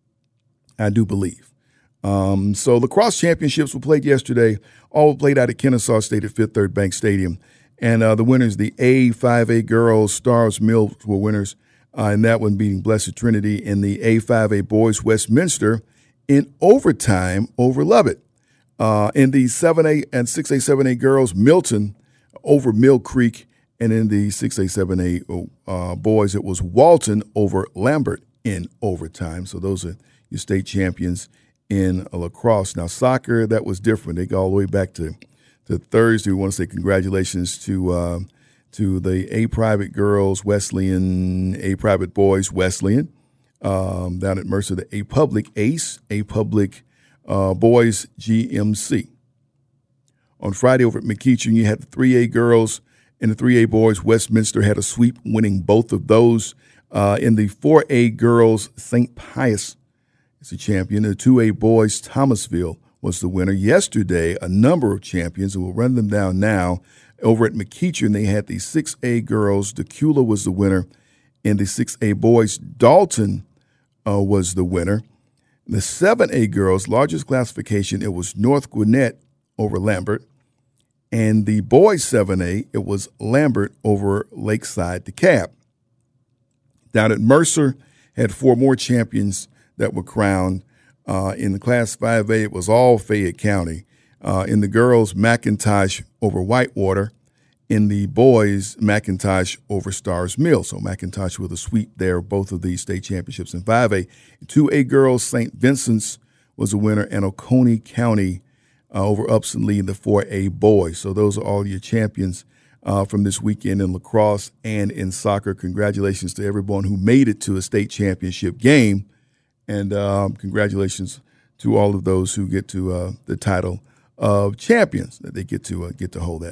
I do believe. Um, so lacrosse championships were played yesterday, all played out at Kennesaw State at Fifth Third Bank Stadium. And uh, the winners, the A five A girls, Stars Mills, were winners. Uh, and that one beating Blessed Trinity. In the A five A boys, Westminster in overtime over Lubbock. Uh, in the seven A and six A, seven A girls, Milton over Mill Creek. And in the six A, seven A uh, boys, it was Walton over Lambert in overtime. So those are your state champions in lacrosse. Now, soccer, that was different. They go all the way back to, to Thursday. We want to say congratulations to uh, to the A Private Girls Wesleyan, A Private Boys Wesleyan um, down at Mercer, the A Public Ace, A Public uh, Boys G M C. On Friday over at McEachern, you had the three A girls and the three A boys. Westminster had a sweep, winning both of those. Uh, in the four A girls, Saint Pius is the champion. The two A boys, Thomasville was the winner. Yesterday, a number of champions, and we'll run them down now. Over at McEachern, they had the six A girls. Decula was the winner. In the six A boys, Dalton uh, was the winner. The seven A girls, largest classification, it was North Gwinnett over Lambert. And the boys seven A, it was Lambert over Lakeside DeKalb. Down at Mercer, had four more champions that were crowned. Uh, in the Class five A, it was all Fayette County. Uh, in the girls, McIntosh over Whitewater. In the boys, McIntosh over Stars Mill. So McIntosh with a sweep there, both of these state championships in five A. two A girls, Saint Vincent's was the winner, and Oconee County uh, over Upson Lee in the four A boys. So those are all your champions uh, from this weekend in lacrosse and in soccer. Congratulations to everyone who made it to a state championship game, and um, congratulations to all of those who get to uh, the title of champions, that they get to uh, get to hold that.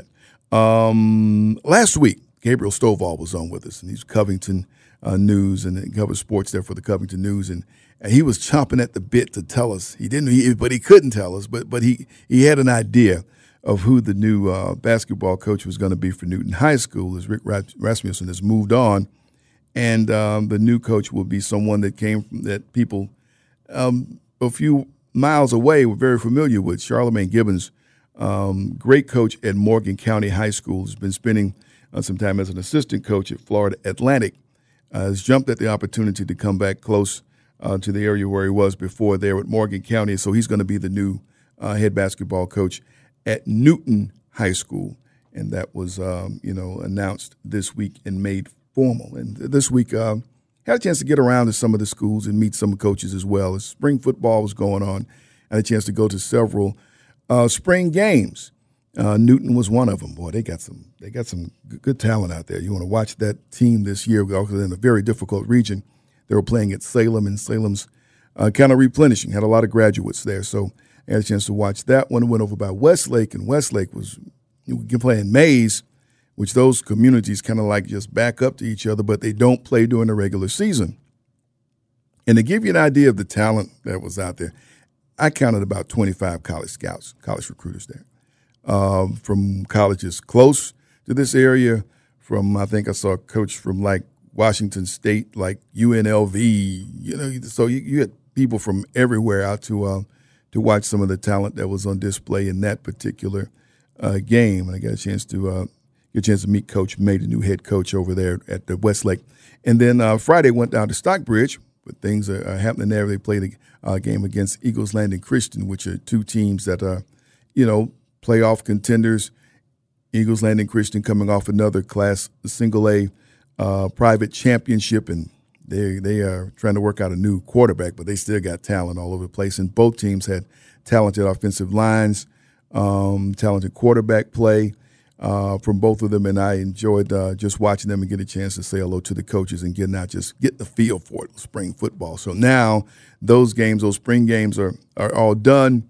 Um, last week, Gabriel Stovall was on with us, and he's Covington uh, News, and he covers sports there for the Covington News, and, and he was chomping at the bit to tell us. He didn't, he, but he couldn't tell us, but but he, he had an idea of who the new uh, basketball coach was going to be for Newton High School, as Rick Rasmussen has moved on, and um, the new coach will be someone that came from, that people um, a few miles away were very familiar with. Charlemagne Gibbons, um, great coach at Morgan County High School, has been spending uh, some time as an assistant coach at Florida Atlantic, uh, has jumped at the opportunity to come back close uh, to the area where he was before there at Morgan County. So he's going to be the new uh, head basketball coach at Newton High School. And that was, um, you know, announced this week and made formal. And this week, uh, had a chance to get around to some of the schools and meet some coaches as well. As spring football was going on, I had a chance to go to several uh, spring games. Uh, Newton was one of them. Boy, they got some they got some good talent out there. You want to watch that team this year. We're also in a very difficult region. They were playing at Salem, and Salem's uh, kind of replenishing. Had a lot of graduates there, so I had a chance to watch that one. Went over by Westlake, and Westlake was you can play in Mays, which those communities kind of like just back up to each other, but they don't play during the regular season. And to give you an idea of the talent that was out there, I counted about twenty-five college scouts, college recruiters there, um, from colleges close to this area. From, I think I saw a coach from like Washington State, like U N L V, you know, so you, you had people from everywhere out to uh, to watch some of the talent that was on display in that particular uh, game. And I got a chance to uh, get a chance to meet Coach May, the new head coach over there at the Westlake. And then uh, Friday went down to Stockbridge, but things are, are happening there. They played a uh, game against Eagles Landing Christian, which are two teams that are, you know, playoff contenders. Eagles Landing Christian coming off another Class Single A uh, private championship, and they they are trying to work out a new quarterback, but they still got talent all over the place. And both teams had talented offensive lines, um, talented quarterback play uh, from both of them, and I enjoyed uh, just watching them and get a chance to say hello to the coaches and getting out, just get the feel for it, spring football. So now those games, those spring games are, are all done.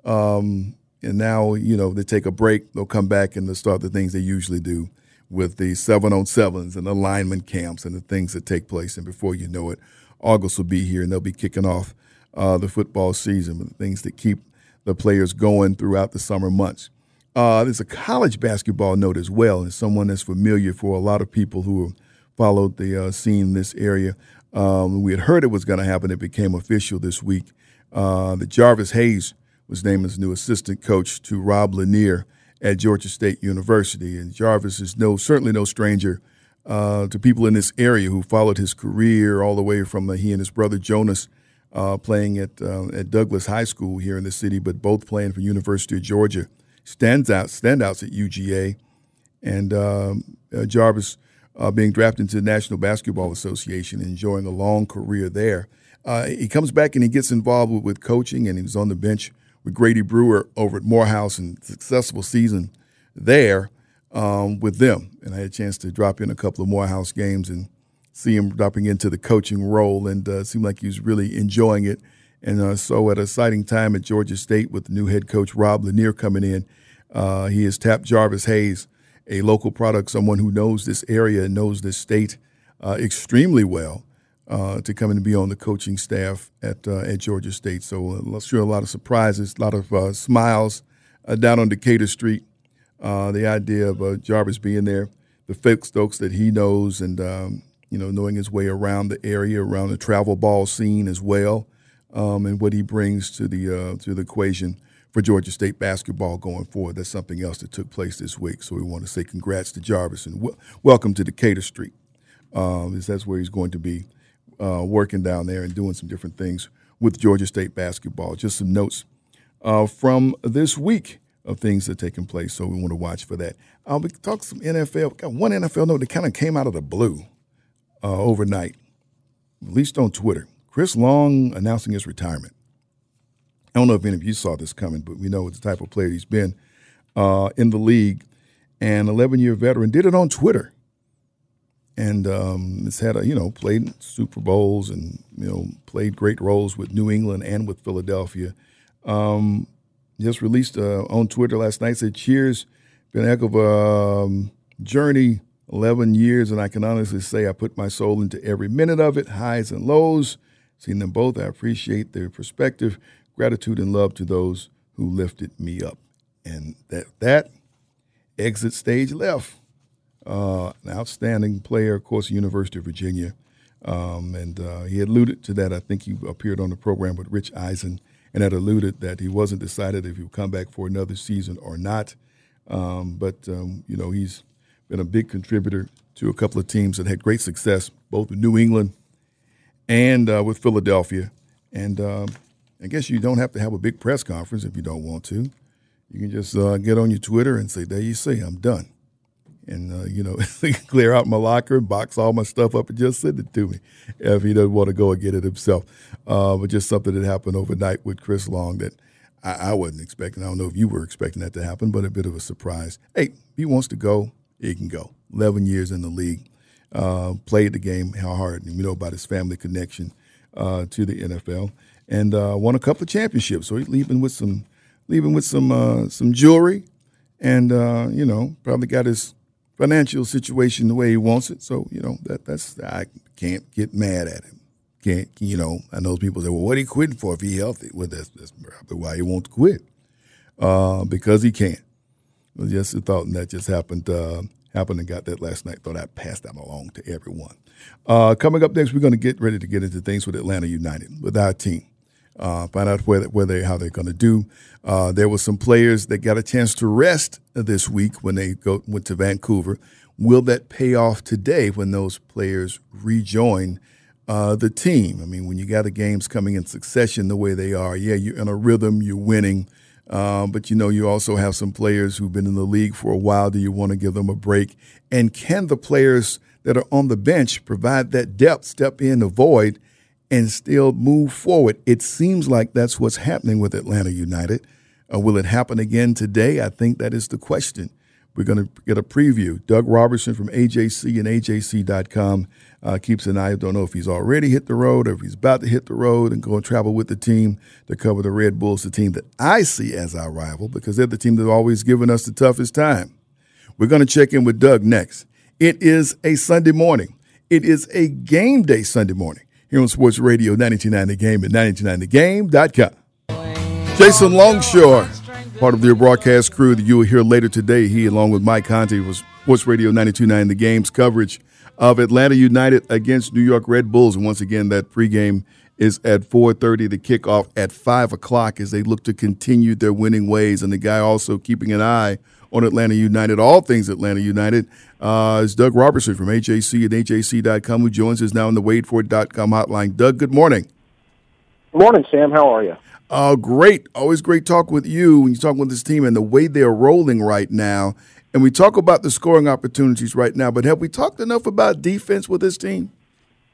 Um, and now, you know, they take a break. They'll come back and they'll start the things they usually do with the seven-on-sevens and the lineman camps and the things that take place. And before you know it, August will be here, and they'll be kicking off uh, the football season with things that keep the players going throughout the summer months. Uh, there's a college basketball note as well, and someone that's familiar for a lot of people who have followed the uh, scene in this area. Um, we had heard it was going to happen. It became official this week. Uh, that Jarvis Hayes was named as new assistant coach to Rob Lanier at Georgia State University. And Jarvis is no certainly no stranger uh, to people in this area who followed his career all the way from uh, he and his brother Jonas uh, playing at uh, at Douglas High School here in the city, but both playing for University of Georgia. Stands out, standouts at U G A. And um, uh, Jarvis uh, being drafted into the National Basketball Association, enjoying a long career there. Uh, he comes back and he gets involved with, with coaching, and he was on the bench with Grady Brewer over at Morehouse and successful season there um, with them. And I had a chance to drop in a couple of Morehouse games and see him dropping into the coaching role, and uh, it seemed like he was really enjoying it. And uh, so at an exciting time at Georgia State with the new head coach Rob Lanier coming in, uh, he has tapped Jarvis Hayes, a local product, someone who knows this area and knows this state uh, extremely well, uh, to come in and be on the coaching staff at uh, at Georgia State. So uh, let's sure a lot of surprises, a lot of uh, smiles uh, down on Decatur Street. Uh, the idea of uh, Jarvis being there, the folks, folks that he knows, and um, you know, knowing his way around the area, around the travel ball scene as well, um, and what he brings to the uh, to the equation for Georgia State basketball going forward. That's something else that took place this week. So we want to say congrats to Jarvis and w- welcome to Decatur Street. Um, that's where he's going to be uh, working down there and doing some different things with Georgia State basketball. Just some notes uh, from this week of things that are taking place. So we want to watch for that. Uh, we talked some N F L. We got one N F L note that kind of came out of the blue uh, overnight, at least on Twitter. Chris Long announcing his retirement. I don't know if any of you saw this coming, but we know it's the type of player he's been uh, in the league. An eleven-year veteran did it on Twitter, and um, has had a you know played Super Bowls and you know played great roles with New England and with Philadelphia. Um, just released uh, on Twitter last night, said, "Cheers, been a heck of a um, journey, eleven years, and I can honestly say I put my soul into every minute of it, highs and lows. Seen them both. I appreciate their perspective. Gratitude and love to those who lifted me up." And that that exit stage left. Uh, an outstanding player, of course, University of Virginia. Um, and uh, he alluded to that. I think he appeared on the program with Rich Eisen and had alluded that he wasn't decided if he would come back for another season or not. Um, but, um, you know, he's been a big contributor to a couple of teams that had great success, both with New England and uh, with Philadelphia. And um, I guess you don't have to have a big press conference if you don't want to. You can just uh, get on your Twitter and say, there you see, I'm done. And, uh, you know, clear out my locker, box all my stuff up, and just send it to me if he doesn't want to go and get it himself. Uh, but just something that happened overnight with Chris Long that I, I wasn't expecting. I don't know if you were expecting that to happen, but a bit of a surprise. Hey, if he wants to go, he can go. eleven years in the league, uh, played the game, how hard, and we know about his family connection uh, to the N F L, and uh, won a couple of championships. So he's leaving with some leaving with some uh, some jewelry, and uh, you know probably got his financial situation the way he wants it. So you know that that's I can't get mad at him. Can't you know? I know people say, well, what are he quitting for if he healthy? Well, that's, that's probably why he won't quit, uh, because he can't. Well, just a thought, and that just happened. Uh, happened and got that last night. Thought I'd pass that along to everyone. Uh, coming up next, we're going to get ready to get into things with Atlanta United, with our team. Uh, find out where, where they, how they're going to do. Uh, there were some players that got a chance to rest this week when they go went to Vancouver. Will that pay off today when those players rejoin uh, the team? I mean, when you got the games coming in succession the way they are, yeah, you're in a rhythm, you're winning. Um, but, you know, you also have some players who've been in the league for a while. Do you want to give them a break? And can the players that are on the bench provide that depth, step in the void, and still move forward? It seems like that's what's happening with Atlanta United. Uh, will it happen again today? I think that is the question. We're going to get a preview. Doug Robertson from A J C and A J C dot com uh, keeps an eye. I don't know if he's already hit the road or if he's about to hit the road and go and travel with the team to cover the Red Bulls, the team that I see as our rival because they're the team that's always given us the toughest time. We're going to check in with Doug next. It is a Sunday morning. It is a game day Sunday morning here on Sports Radio ninety-two point nine The Game at ninety-two point nine the game dot com. Jason Longshore, part of the broadcast crew that you will hear later today. He, along with Mike Conte, was Sports Radio ninety-two point nine The Game's coverage of Atlanta United against New York Red Bulls. And once again, that pregame is at four thirty, the kickoff at five o'clock as they look to continue their winning ways. And the guy also keeping an eye on Atlanta United, all things Atlanta United, uh, is Doug Robertson from A J C and A J C dot com, who joins us now on the wait for it dot com hotline. Doug, good morning. Good morning, Sam. How are you? Uh, great. Always great talk with you when you talk with this team and the way they're rolling right now. And we talk about the scoring opportunities right now, but have we talked enough about defense with this team?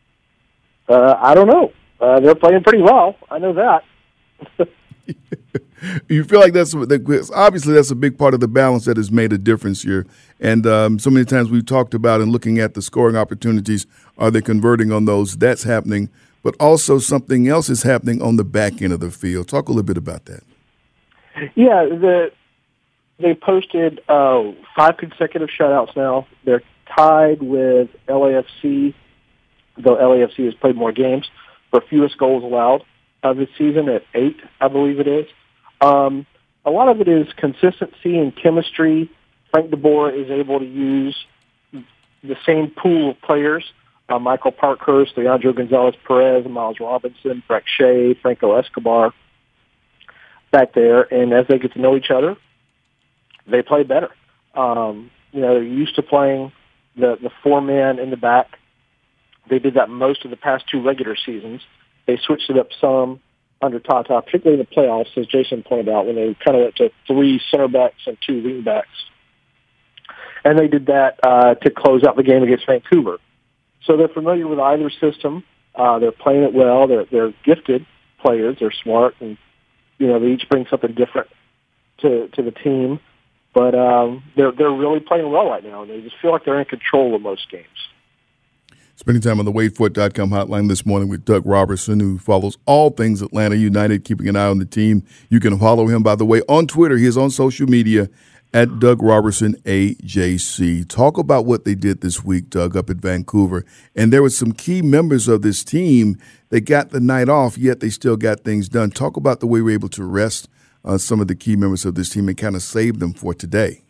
Uh, I don't know. Uh, they're playing pretty well. I know that. You feel like that's that, obviously that's a big part of the balance that has made a difference here. And um, so many times we've talked about and looking at the scoring opportunities, are they converting on those? That's happening. But also something else is happening on the back end of the field. Talk a little bit about that. Yeah, the, they posted uh, five consecutive shutouts now. They're tied with L A F C, though L A F C has played more games, for fewest goals allowed uh, this season at eight, I believe it is. Um, a lot of it is consistency and chemistry. Frank DeBoer is able to use the same pool of players, uh, Michael Parkhurst, Leandro Gonzalez-Perez, Miles Robinson, Breck Shea, Franco Escobar, back there. And as they get to know each other, they play better. Um, you know, they're used to playing the, the four men in the back. They did that most of the past two regular seasons. They switched it up some under Tata, particularly in the playoffs, as Jason pointed out, when they kind of went to three center backs and two wing backs. And they did that uh, to close out the game against Vancouver. So they're familiar with either system. Uh, they're playing it well. They're, they're gifted players. They're smart, and you know they each bring something different to to the team. But um, they're they're really playing well right now, and they just feel like they're in control of most games. Spending time on the wade ford dot com hotline this morning with Doug Robertson, who follows all things Atlanta United, keeping an eye on the team. You can follow him, by the way, on Twitter. He is on social media at Doug Robertson A J C. Talk about what they did this week, Doug, up at Vancouver. And there were some key members of this team that got the night off, yet they still got things done. Talk about the way we were able to rest uh, some of the key members of this team and kind of save them for today.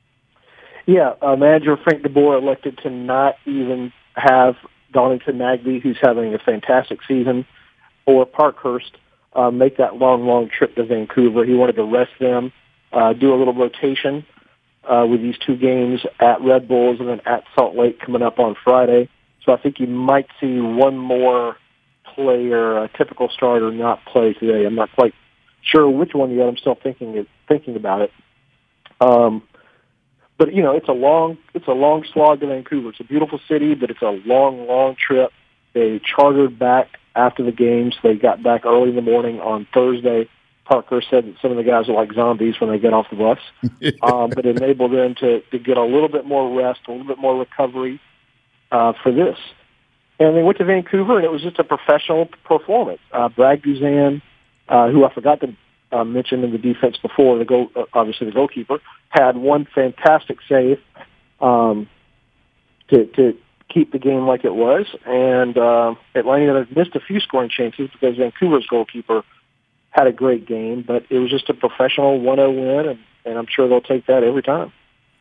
Yeah, uh, manager Frank DeBoer elected to not even have Donington Nagbe, who's having a fantastic season, or Parkhurst uh, make that long, long trip to Vancouver. He wanted to rest them, uh, do a little rotation uh, with these two games at Red Bulls and then at Salt Lake coming up on Friday. So I think you might see one more player, a typical starter, not play today. I'm not quite sure which one yet. I'm still thinking thinking about it. Um, But, you know, it's a long it's a long slog to Vancouver. It's a beautiful city, but it's a long, long trip. They chartered back after the games. They got back early in the morning on Thursday. Parker said that some of the guys are like zombies when they get off the bus. um, but it enabled them to, to get a little bit more rest, a little bit more recovery uh, for this. And they went to Vancouver, and it was just a professional performance. Uh, Brad Guzan, uh, who I forgot to uh, mention in the defense before, the goal, uh, obviously the goalkeeper, had one fantastic save um, to, to keep the game like it was. And uh, Atlanta missed a few scoring chances because Vancouver's goalkeeper had a great game, but it was just a professional one oh win, and, and I'm sure they'll take that every time.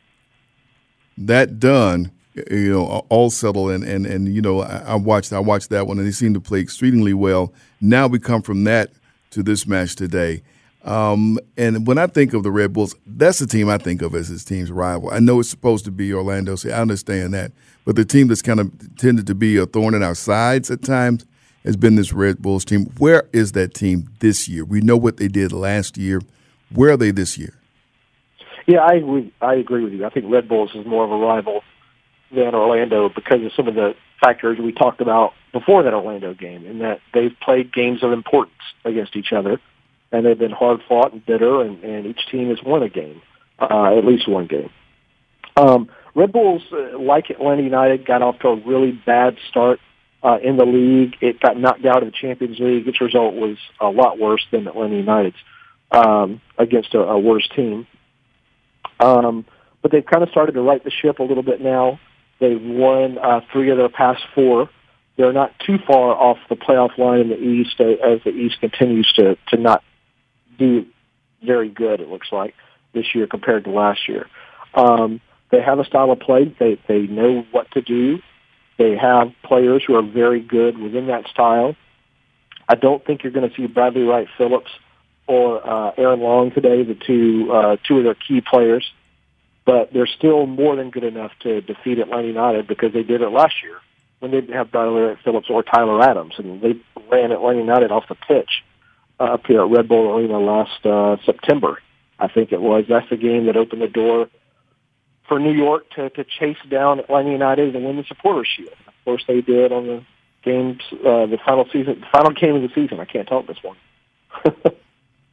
That done, you know, all settled, and, and, and you know, I, I watched I watched that one, and they seemed to play extremely well. Now we come from that to this match today. Um, and when I think of the Red Bulls, that's the team I think of as his team's rival. I know it's supposed to be Orlando City. I understand that. But the team that's kind of tended to be a thorn in our sides at times has been this Red Bulls team. Where is that team this year? We know what they did last year. Where are they this year? Yeah, I agree. I agree with you. I think Red Bulls is more of a rival than Orlando because of some of the factors we talked about before that Orlando game, in that they've played games of importance against each other. And they've been hard-fought and bitter, and, and each team has won a game, uh, at least one game. Um, Red Bulls, uh, like Atlanta United, got off to a really bad start uh, in the league. It got knocked out of the Champions League. Its result was a lot worse than Atlanta United's um, against a, a worse team. Um, but they've kind of started to right the ship a little bit now. They've won uh, three of their past four. They're not too far off the playoff line in the East uh, as the East continues to, to not do very good, it looks like, this year compared to last year. Um, they have a style of play. They they know what to do. They have players who are very good within that style. I don't think you're going to see Bradley Wright Phillips or uh, Aaron Long today, the two uh, two of their key players, but they're still more than good enough to defeat Atlanta United because they did it last year when they didn't have Bradley Wright Phillips or Tyler Adams, and they ran Atlanta United off the pitch. Uh, up here at Red Bull Arena last uh, September, I think it was. That's the game that opened the door for New York to, to chase down Atlanta United and win the Supporters' Shield. Of course, they did on the games, uh, the final season, the final game of the season. I can't talk this one.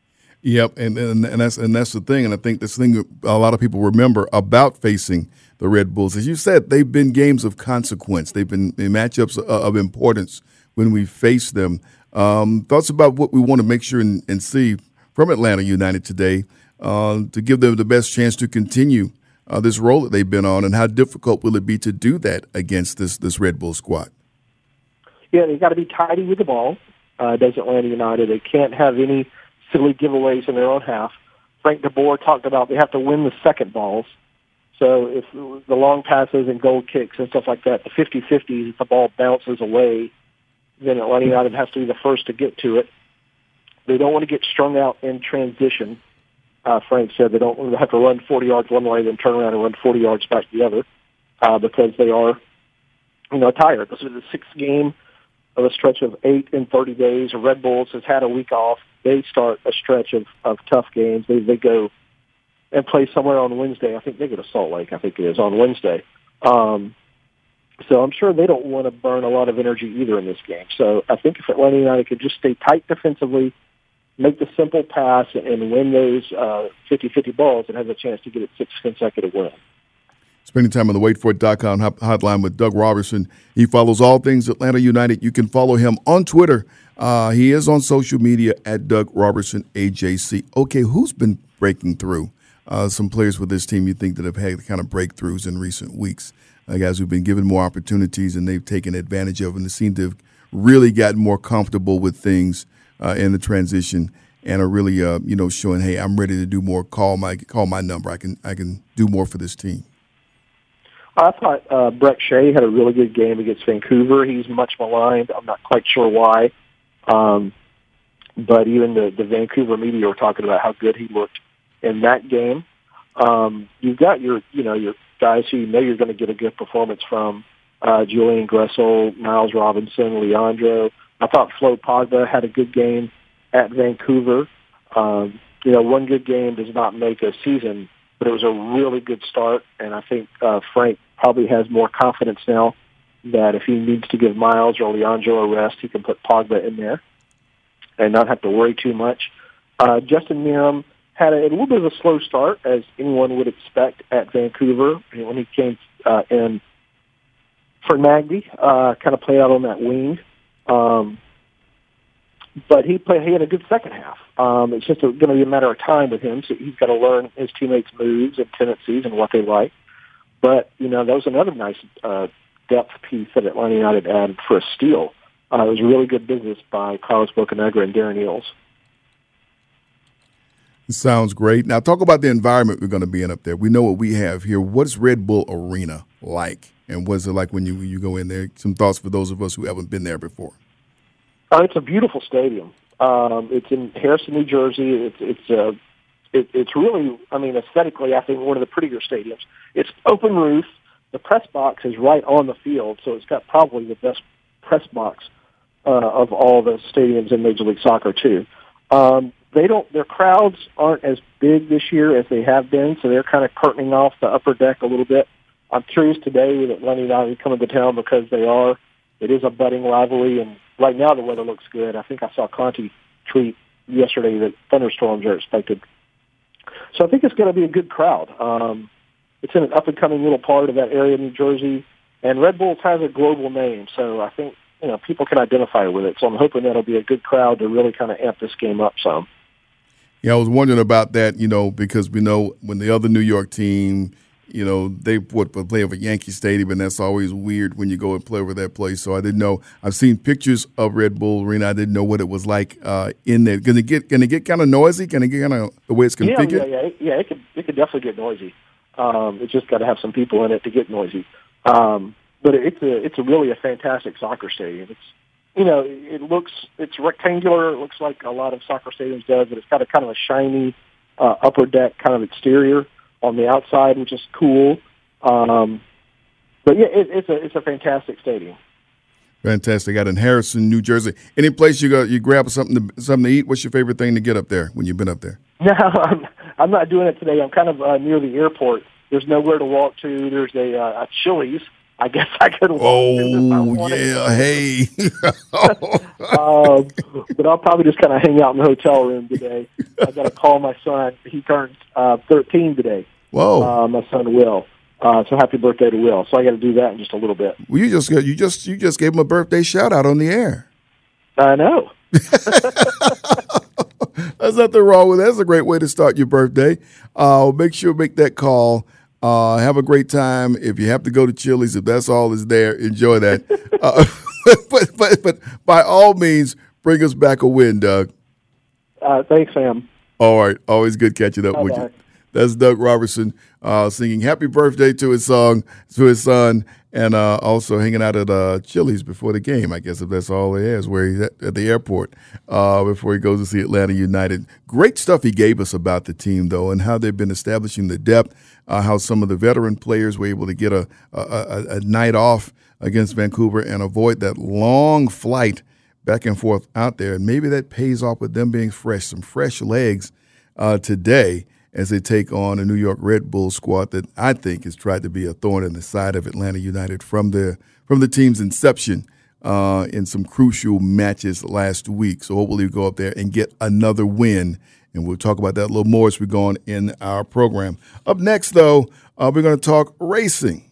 Yep, and, and and that's and that's the thing, and I think this thing a lot of people remember about facing the Red Bulls. As you said, they've been games of consequence. They've been matchups of, of importance when we face them. Um, thoughts about what we want to make sure and, and see from Atlanta United today uh, to give them the best chance to continue uh, this role that they've been on, and how difficult will it be to do that against this this Red Bull squad? Yeah, they've got to be tidy with the ball. Uh, does Atlanta United? They can't have any silly giveaways in their own half. Frank de Boer talked about they have to win the second balls. So if the long passes and goal kicks and stuff like that, the fifty-fifty, if the ball bounces away, then Atlanta United has to be the first to get to it. They don't want to get strung out in transition. Uh, Frank said they don't want to have to run forty yards one way, then turn around and run forty yards back the other, uh, because they are, you know, tired. This is the sixth game of a stretch of eight in thirty days. The Red Bulls has had a week off. They start a stretch of, of tough games. They they go and play somewhere on Wednesday. I think they go to Salt Lake. I think it is on Wednesday. Um, so I'm sure they don't want to burn a lot of energy either in this game. So I think if Atlanta United could just stay tight defensively, make the simple pass, and win those uh, fifty-fifty balls, it has a chance to get its sixth consecutive win. Spending time on the wait for it dot com hotline with Doug Robertson. He follows all things Atlanta United. You can follow him on Twitter. Uh, he is on social media at Doug Robertson A J C. Okay, who's been breaking through? Uh, some players with this team you think that have had kind of breakthroughs in recent weeks. Uh, guys who've been given more opportunities and they've taken advantage of, and they seem to have really gotten more comfortable with things uh, in the transition, and are really, uh, you know, showing, hey, I'm ready to do more. Call my call my number. I can I can do more for this team. I thought uh, Brek Shea had a really good game against Vancouver. He's much maligned. I'm not quite sure why. Um, but even the, the Vancouver media were talking about how good he looked in that game. Um, you've got your, you know, your guys who you know you're going to get a good performance from, uh, Julian Gressel, Miles Robinson, Leandro. I thought Flo Pogba had a good game at Vancouver. Um, you know, one good game does not make a season, but it was a really good start, and I think uh, Frank probably has more confidence now that if he needs to give Miles or Leandro a rest, he can put Pogba in there and not have to worry too much. Uh, Justin Meram had a, a little bit of a slow start, as anyone would expect at Vancouver. When he came uh, in for Nagby, uh, kind of played out on that wing. Um, but he played. He had a good second half. Um, it's just going to be a matter of time with him, so he's got to learn his teammates' moves and tendencies and what they like. But, you know, that was another nice uh, depth piece that Atlanta United added for a steal. Uh, it was really good business by Carlos Bocanegra and Darren Eales. Sounds great. Now, talk about the environment we're going to be in up there. We know what we have here. What's Red Bull Arena like? And what's it like when you when you go in there? Some thoughts for those of us who haven't been there before. Uh, it's a beautiful stadium. Um, it's in Harrison, New Jersey. It's it's uh, it, it's really, I mean, aesthetically, I think one of the prettier stadiums. It's open roof. The press box is right on the field, so it's got probably the best press box uh, of all the stadiums in Major League Soccer too. Um, they don't. Their crowds aren't as big this year as they have been, so they're kind of curtaining off the upper deck a little bit. I'm curious today with Atlanta United coming to town because they are. It is a budding rivalry, and right now the weather looks good. I think I saw Conte tweet yesterday that thunderstorms are expected. So I think it's going to be a good crowd. Um, it's in an up-and-coming little part of that area of New Jersey, and Red Bulls has a global name, so I think you know people can identify with it. So I'm hoping that'll be a good crowd to really kind of amp this game up some. Yeah, I was wondering about that, you know, because we know when the other New York team – you know, they would play over Yankee Stadium, and that's always weird when you go and play over that place. So I didn't know. I've seen pictures of Red Bull Arena. I didn't know what it was like uh, in there. Can it get can it get kind of noisy? Can it get kind of the way it's configured? Yeah, yeah, yeah. Yeah, it could it could definitely get noisy. Um, it's just got to have some people in it to get noisy. Um, but it's a it's a really a fantastic soccer stadium. It's you know it looks it's rectangular. It looks like a lot of soccer stadiums does, but it's got a kind of a shiny uh, upper deck kind of exterior on the outside, which is cool. Um, but yeah, it, it's a it's a fantastic stadium. Fantastic. Out in Harrison, New Jersey. Any place you go, you grab something to something to eat? What's your favorite thing to get up there when you've been up there? No, I'm, I'm not doing it today. I'm kind of uh, near the airport. There's nowhere to walk to. There's a, uh, a Chili's. I I guess I could walk Oh, in if I wanted. yeah. Hey. um, but I'll probably just kind of hang out in the hotel room today. I got to call my son. He turns uh, thirteen today. Whoa. Uh, my son Will. Uh, so happy birthday to Will. So I got to do that in just a little bit. Well, you just got- you just you just gave him a birthday shout out on the air. I know. There's nothing wrong with that. That's a great way to start your birthday. Uh, make sure to make that call. Uh, have a great time. If you have to go to Chili's, if that's all is there, enjoy that. uh, but, but but by all means, bring us back a win, Doug. Uh, thanks, Sam. All right. Always good catching up with Bye-bye. you. That's Doug Robertson uh, singing happy birthday to his song, to his son, and uh, also hanging out at uh, Chili's before the game, I guess, if that's all he has, where he's at, at the airport uh, before he goes to see Atlanta United. Great stuff he gave us about the team, though, and how they've been establishing the depth, uh, how some of the veteran players were able to get a, a, a, a night off against Vancouver and avoid that long flight back and forth out there. And maybe that pays off with them being fresh, some fresh legs uh, today, as they take on a New York Red Bull squad that I think has tried to be a thorn in the side of Atlanta United from the from the team's inception uh, in some crucial matches last week. So hopefully we go up there and get another win, and we'll talk about that a little more as we go on in our program. Up next, though, uh, we're going to talk racing,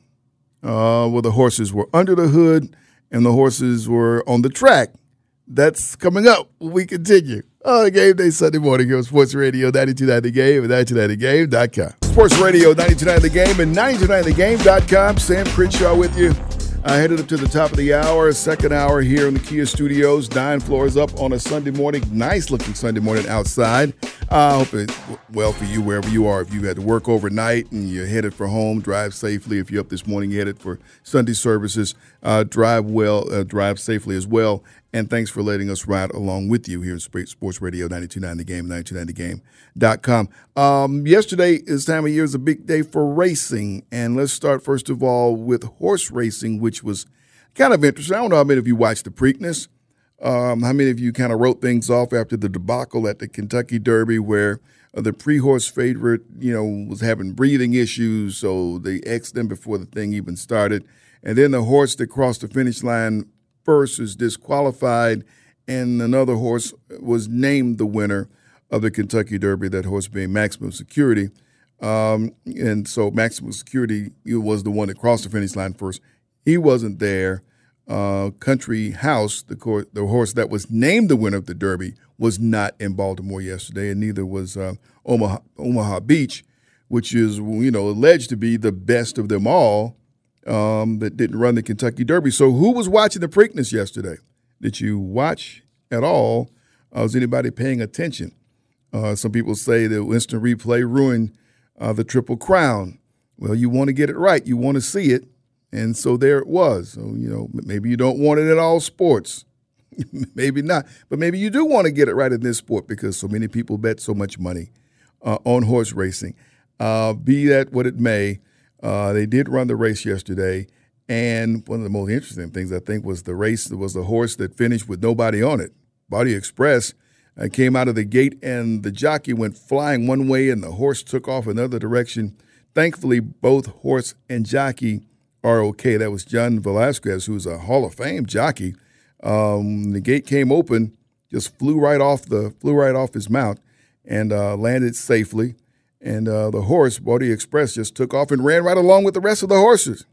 uh, where the horses were under the hood and the horses were on the track. That's coming up when we continue. Oh, Game Day Sunday morning here on Sports Radio ninety-two point nine The Game and ninety-two point nine the game dot com. Sports Radio ninety-two point nine The Game and ninety-two point nine the game dot com. Sam Crenshaw with you. I headed up to the top of the hour, second hour here in the Kia Studios. Nine floors up on a Sunday morning. Nice looking Sunday morning outside. I hope it's well for you wherever you are. If you had to work overnight and you're headed for home, drive safely. If you're up this morning, you're headed for Sunday services, uh, drive well, uh, drive safely as well. And thanks for letting us ride along with you here in Sports Radio ninety-two point nine The Game, ninety-two point nine the game dot com. Um, yesterday, this time of year, is a big day for racing. And let's start, first of all, with horse racing, which was kind of interesting. I don't know how many of you watched the Preakness. Um, how many of you kind of wrote things off after the debacle at the Kentucky Derby where uh, the pre-horse favorite, you know, was having breathing issues, so they X'd them before the thing even started. And then the horse that crossed the finish line first is disqualified, and another horse was named the winner of the Kentucky Derby, that horse being Maximum Security. Um, and so Maximum Security was the one that crossed the finish line first. He wasn't there. Uh, Country House, the, cor- the horse that was named the winner of the Derby, was not in Baltimore yesterday, and neither was uh, Omaha, Omaha Beach, which is, you know, alleged to be the best of them all. Um, that didn't run the Kentucky Derby. So who was watching the Preakness yesterday? Did you watch at all? Uh, was anybody paying attention? Uh, some people say that instant replay ruined uh, the Triple Crown. Well, you want to get it right. You want to see it. And so there it was. So, you know, maybe you don't want it in all sports. Maybe not. But maybe you do want to get it right in this sport because so many people bet so much money uh, on horse racing. Uh, be that what it may, Uh, they did run the race yesterday, and one of the most interesting things, I think, was the race that was the horse that finished with nobody on it. Body Express uh, came out of the gate, and the jockey went flying one way, and the horse took off another direction. Thankfully, both horse and jockey are okay. That was John Velasquez, who's a Hall of Fame jockey. Um, the gate came open, just flew right off the flew right off his mount, and uh, landed safely. And uh, the horse, Body Express, just took off and ran right along with the rest of the horses,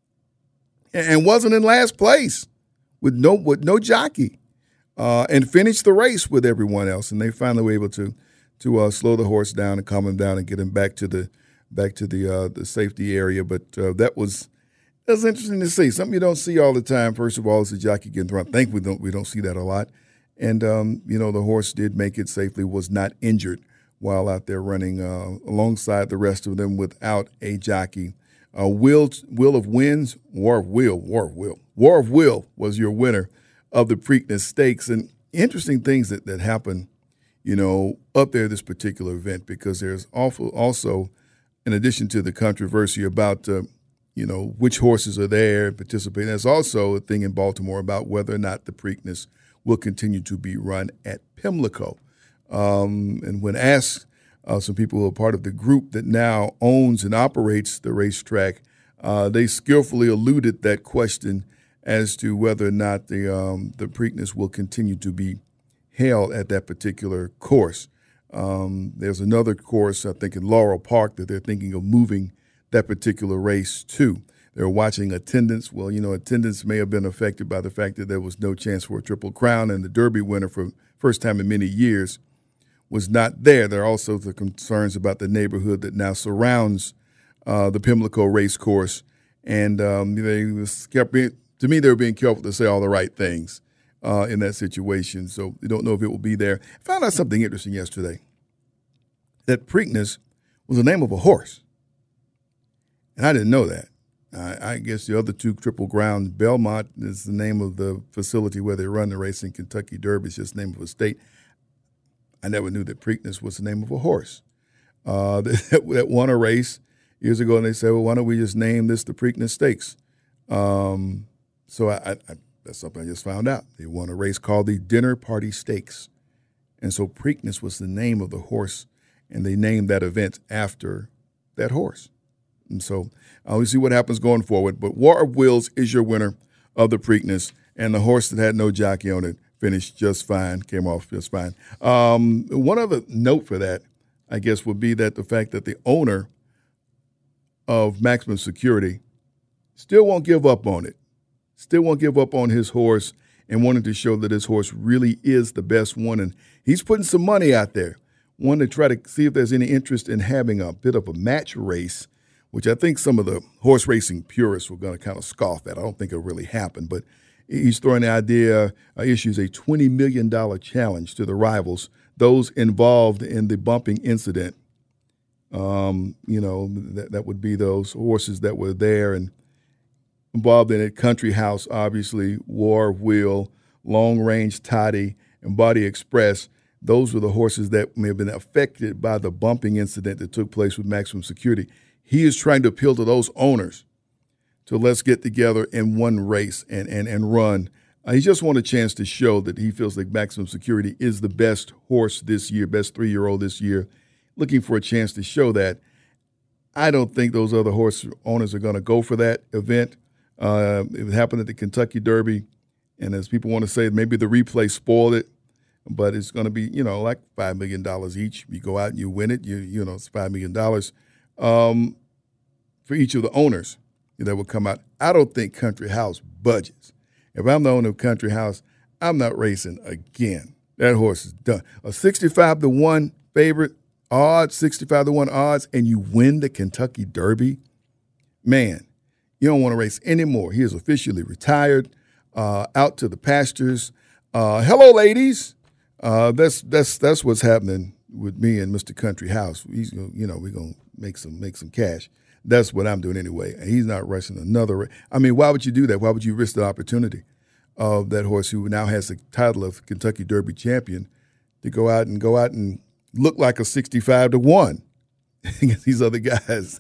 and, and wasn't in last place with no with no jockey, uh, and finished the race with everyone else. And they finally were able to to uh, slow the horse down and calm him down and get him back to the back to the uh, the safety area. But uh, that was that was interesting to see. Something you don't see all the time. First of all, is the jockey getting thrown. I think we don't we don't see that a lot. And um, you know, the horse did make it safely, was not injured while out there running uh, alongside the rest of them without a jockey. Uh, Will, Will of Wins, War of Will, War of Will. War of Will was your winner of the Preakness Stakes. And interesting things that, that happen, you know, up there this particular event, because there's awful, also, in addition to the controversy about, uh, you know, which horses are there and participating, there's also a thing in Baltimore about whether or not the Preakness will continue to be run at Pimlico. Um, and when asked, uh, some people who are part of the group that now owns and operates the racetrack, Uh, they skillfully eluded that question as to whether or not the um, the Preakness will continue to be held at that particular course. Um, there's another course, I think, in Laurel Park that they're thinking of moving that particular race to. They're watching attendance. Well, you know, attendance may have been affected by the fact that there was no chance for a Triple Crown, and the Derby winner for first time in many years was not there. There are also the concerns about the neighborhood that now surrounds uh, the Pimlico race course, and um, they was kept being, to me, they were being careful to say all the right things uh, in that situation. So you don't know if it will be there. I found out something interesting yesterday, that Preakness was the name of a horse, and I didn't know that. I, I guess the other two Triple Crowns, Belmont is the name of the facility where they run the race, in Kentucky Derby is just the name of a state. I never knew that Preakness was the name of a horse uh, that, that won a race years ago, and they said, well, why don't we just name this the Preakness Stakes? Um, so I, I, I, that's something I just found out. They won a race called the Dinner Party Stakes. And so Preakness was the name of the horse, and they named that event after that horse. And so uh, we'll see what happens going forward. But War of Wills is your winner of the Preakness, and the horse that had no jockey on it finished just fine, came off just fine. Um, one other note for that, I guess, would be that the fact that the owner of Maximum Security still won't give up on it, still won't give up on his horse, and wanted to show that his horse really is the best one. And he's putting some money out there, wanting to try to see if there's any interest in having a bit of a match race, which I think some of the horse racing purists were going to kind of scoff at. I don't think it'll really happen, but he's throwing the idea, uh, issues a twenty million dollars challenge to the rivals, those involved in the bumping incident. Um, you know, that, that would be those horses that were there and involved in it. Country House, obviously, War of Will, Long Range Toddy, and Body Express. Those were the horses that may have been affected by the bumping incident that took place with Maximum Security. He is trying to appeal to those owners to let's get together in one race and and, and run. Uh, he just wants a chance to show that he feels like Maximum Security is the best horse this year, best three-year-old this year, looking for a chance to show that. I don't think those other horse owners are going to go for that event. Uh, it happened at the Kentucky Derby, and as people want to say, maybe the replay spoiled it, but it's going to be, you know, like five million dollars each. You go out and you win it, you you know, it's five million dollars. Um, for each of the owners that will come out. I don't think Country House budgets. If I'm the owner of Country House, I'm not racing again. That horse is done. A sixty-five to one favorite odds, sixty-five to one odds, and you win the Kentucky Derby, man, you don't want to race anymore. He is officially retired, uh, out to the pastures. Uh, hello, ladies. Uh, that's that's that's what's happening with me and Mister Country House. He's gonna, you know, we're gonna make some make some cash. That's what I'm doing anyway. And he's not rushing another race. I mean, why would you do that? Why would you risk the opportunity of that horse who now has the title of Kentucky Derby champion to go out and go out and look like a sixty-five to one against these other guys?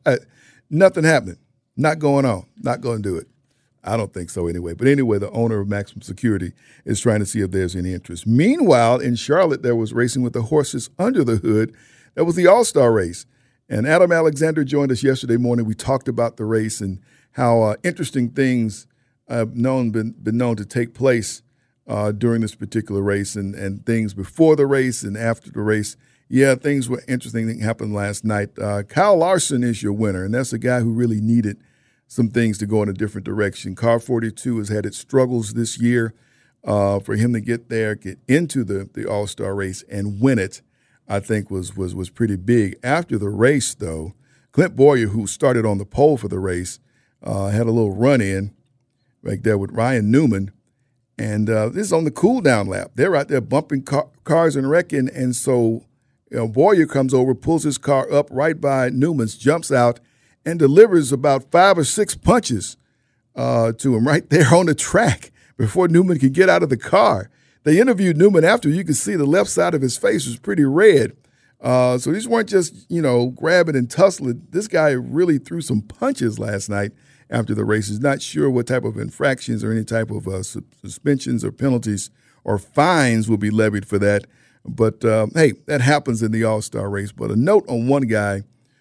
Nothing happening. Not going on. Not going to do it. I don't think so anyway. But anyway, the owner of Maximum Security is trying to see if there's any interest. Meanwhile, in Charlotte, there was racing with the horses under the hood. That was the All-Star race. And Adam Alexander joined us yesterday morning. We talked about the race and how uh, interesting things have known been, been known to take place uh, during this particular race, and, and things before the race and after the race. Yeah, things were interesting that happened last night. Uh, Kyle Larson is your winner, and that's a guy who really needed some things to go in a different direction. Car forty-two has had its struggles this year. Uh, for him to get there, get into the, the All-Star race and win it, I think was was was pretty big. After the race, though, Clint Boyer, who started on the pole for the race, uh, had a little run-in right there with Ryan Newman. And uh, this is on the cool-down lap. They're out there bumping car- cars and wrecking, and so you know, Boyer comes over, pulls his car up right by Newman's, jumps out, and delivers about five or six punches uh, to him right there on the track before Newman can get out of the car. They interviewed Newman after. You could see the left side of his face was pretty red. Uh, so these weren't just, you know, grabbing and tussling. This guy really threw some punches last night after the race. He's not sure what type of infractions or any type of uh, su- suspensions or penalties or fines will be levied for that. But, uh, hey, that happens in the All-Star race. But a note on one guy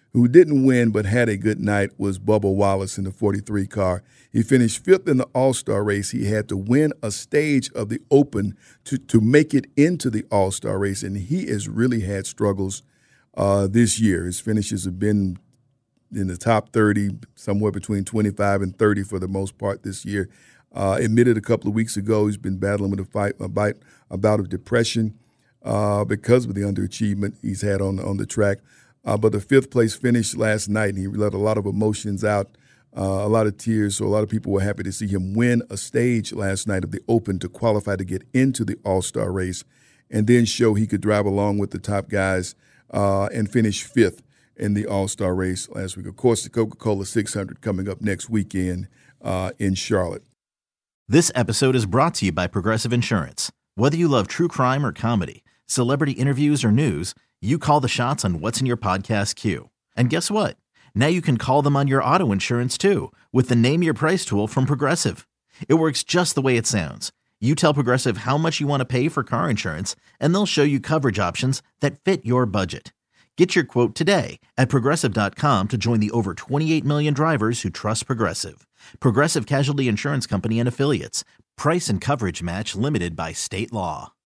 who didn't win but had a good night was Bubba Wallace in the forty-three car. He finished fifth in the All-Star race. He had to win a stage of the Open to, to make it into the All-Star race, and he has really had struggles uh, this year. His finishes have been in the top thirty, somewhere between twenty-five and thirty for the most part this year. Uh, admitted a couple of weeks ago he's been battling with a, fight, a, bite, a bout of depression uh, because of the underachievement he's had on, on the track. Uh, but the fifth place finish last night, and he let a lot of emotions out, uh, a lot of tears. So a lot of people were happy to see him win a stage last night of the Open to qualify to get into the All-Star race, and then show he could drive along with the top guys uh, and finish fifth in the All-Star race last week. Of course, the Coca-Cola six hundred coming up next weekend uh, in Charlotte. This episode is brought to you by Progressive Insurance. Whether you love true crime or comedy, celebrity interviews or news, you call the shots on what's in your podcast queue. And guess what? Now you can call them on your auto insurance too with the Name Your Price tool from Progressive. It works just the way it sounds. You tell Progressive how much you want to pay for car insurance, and they'll show you coverage options that fit your budget. Get your quote today at Progressive dot com to join the over twenty-eight million drivers who trust Progressive. Progressive Casualty Insurance Company and Affiliates. Price and coverage match limited by state law.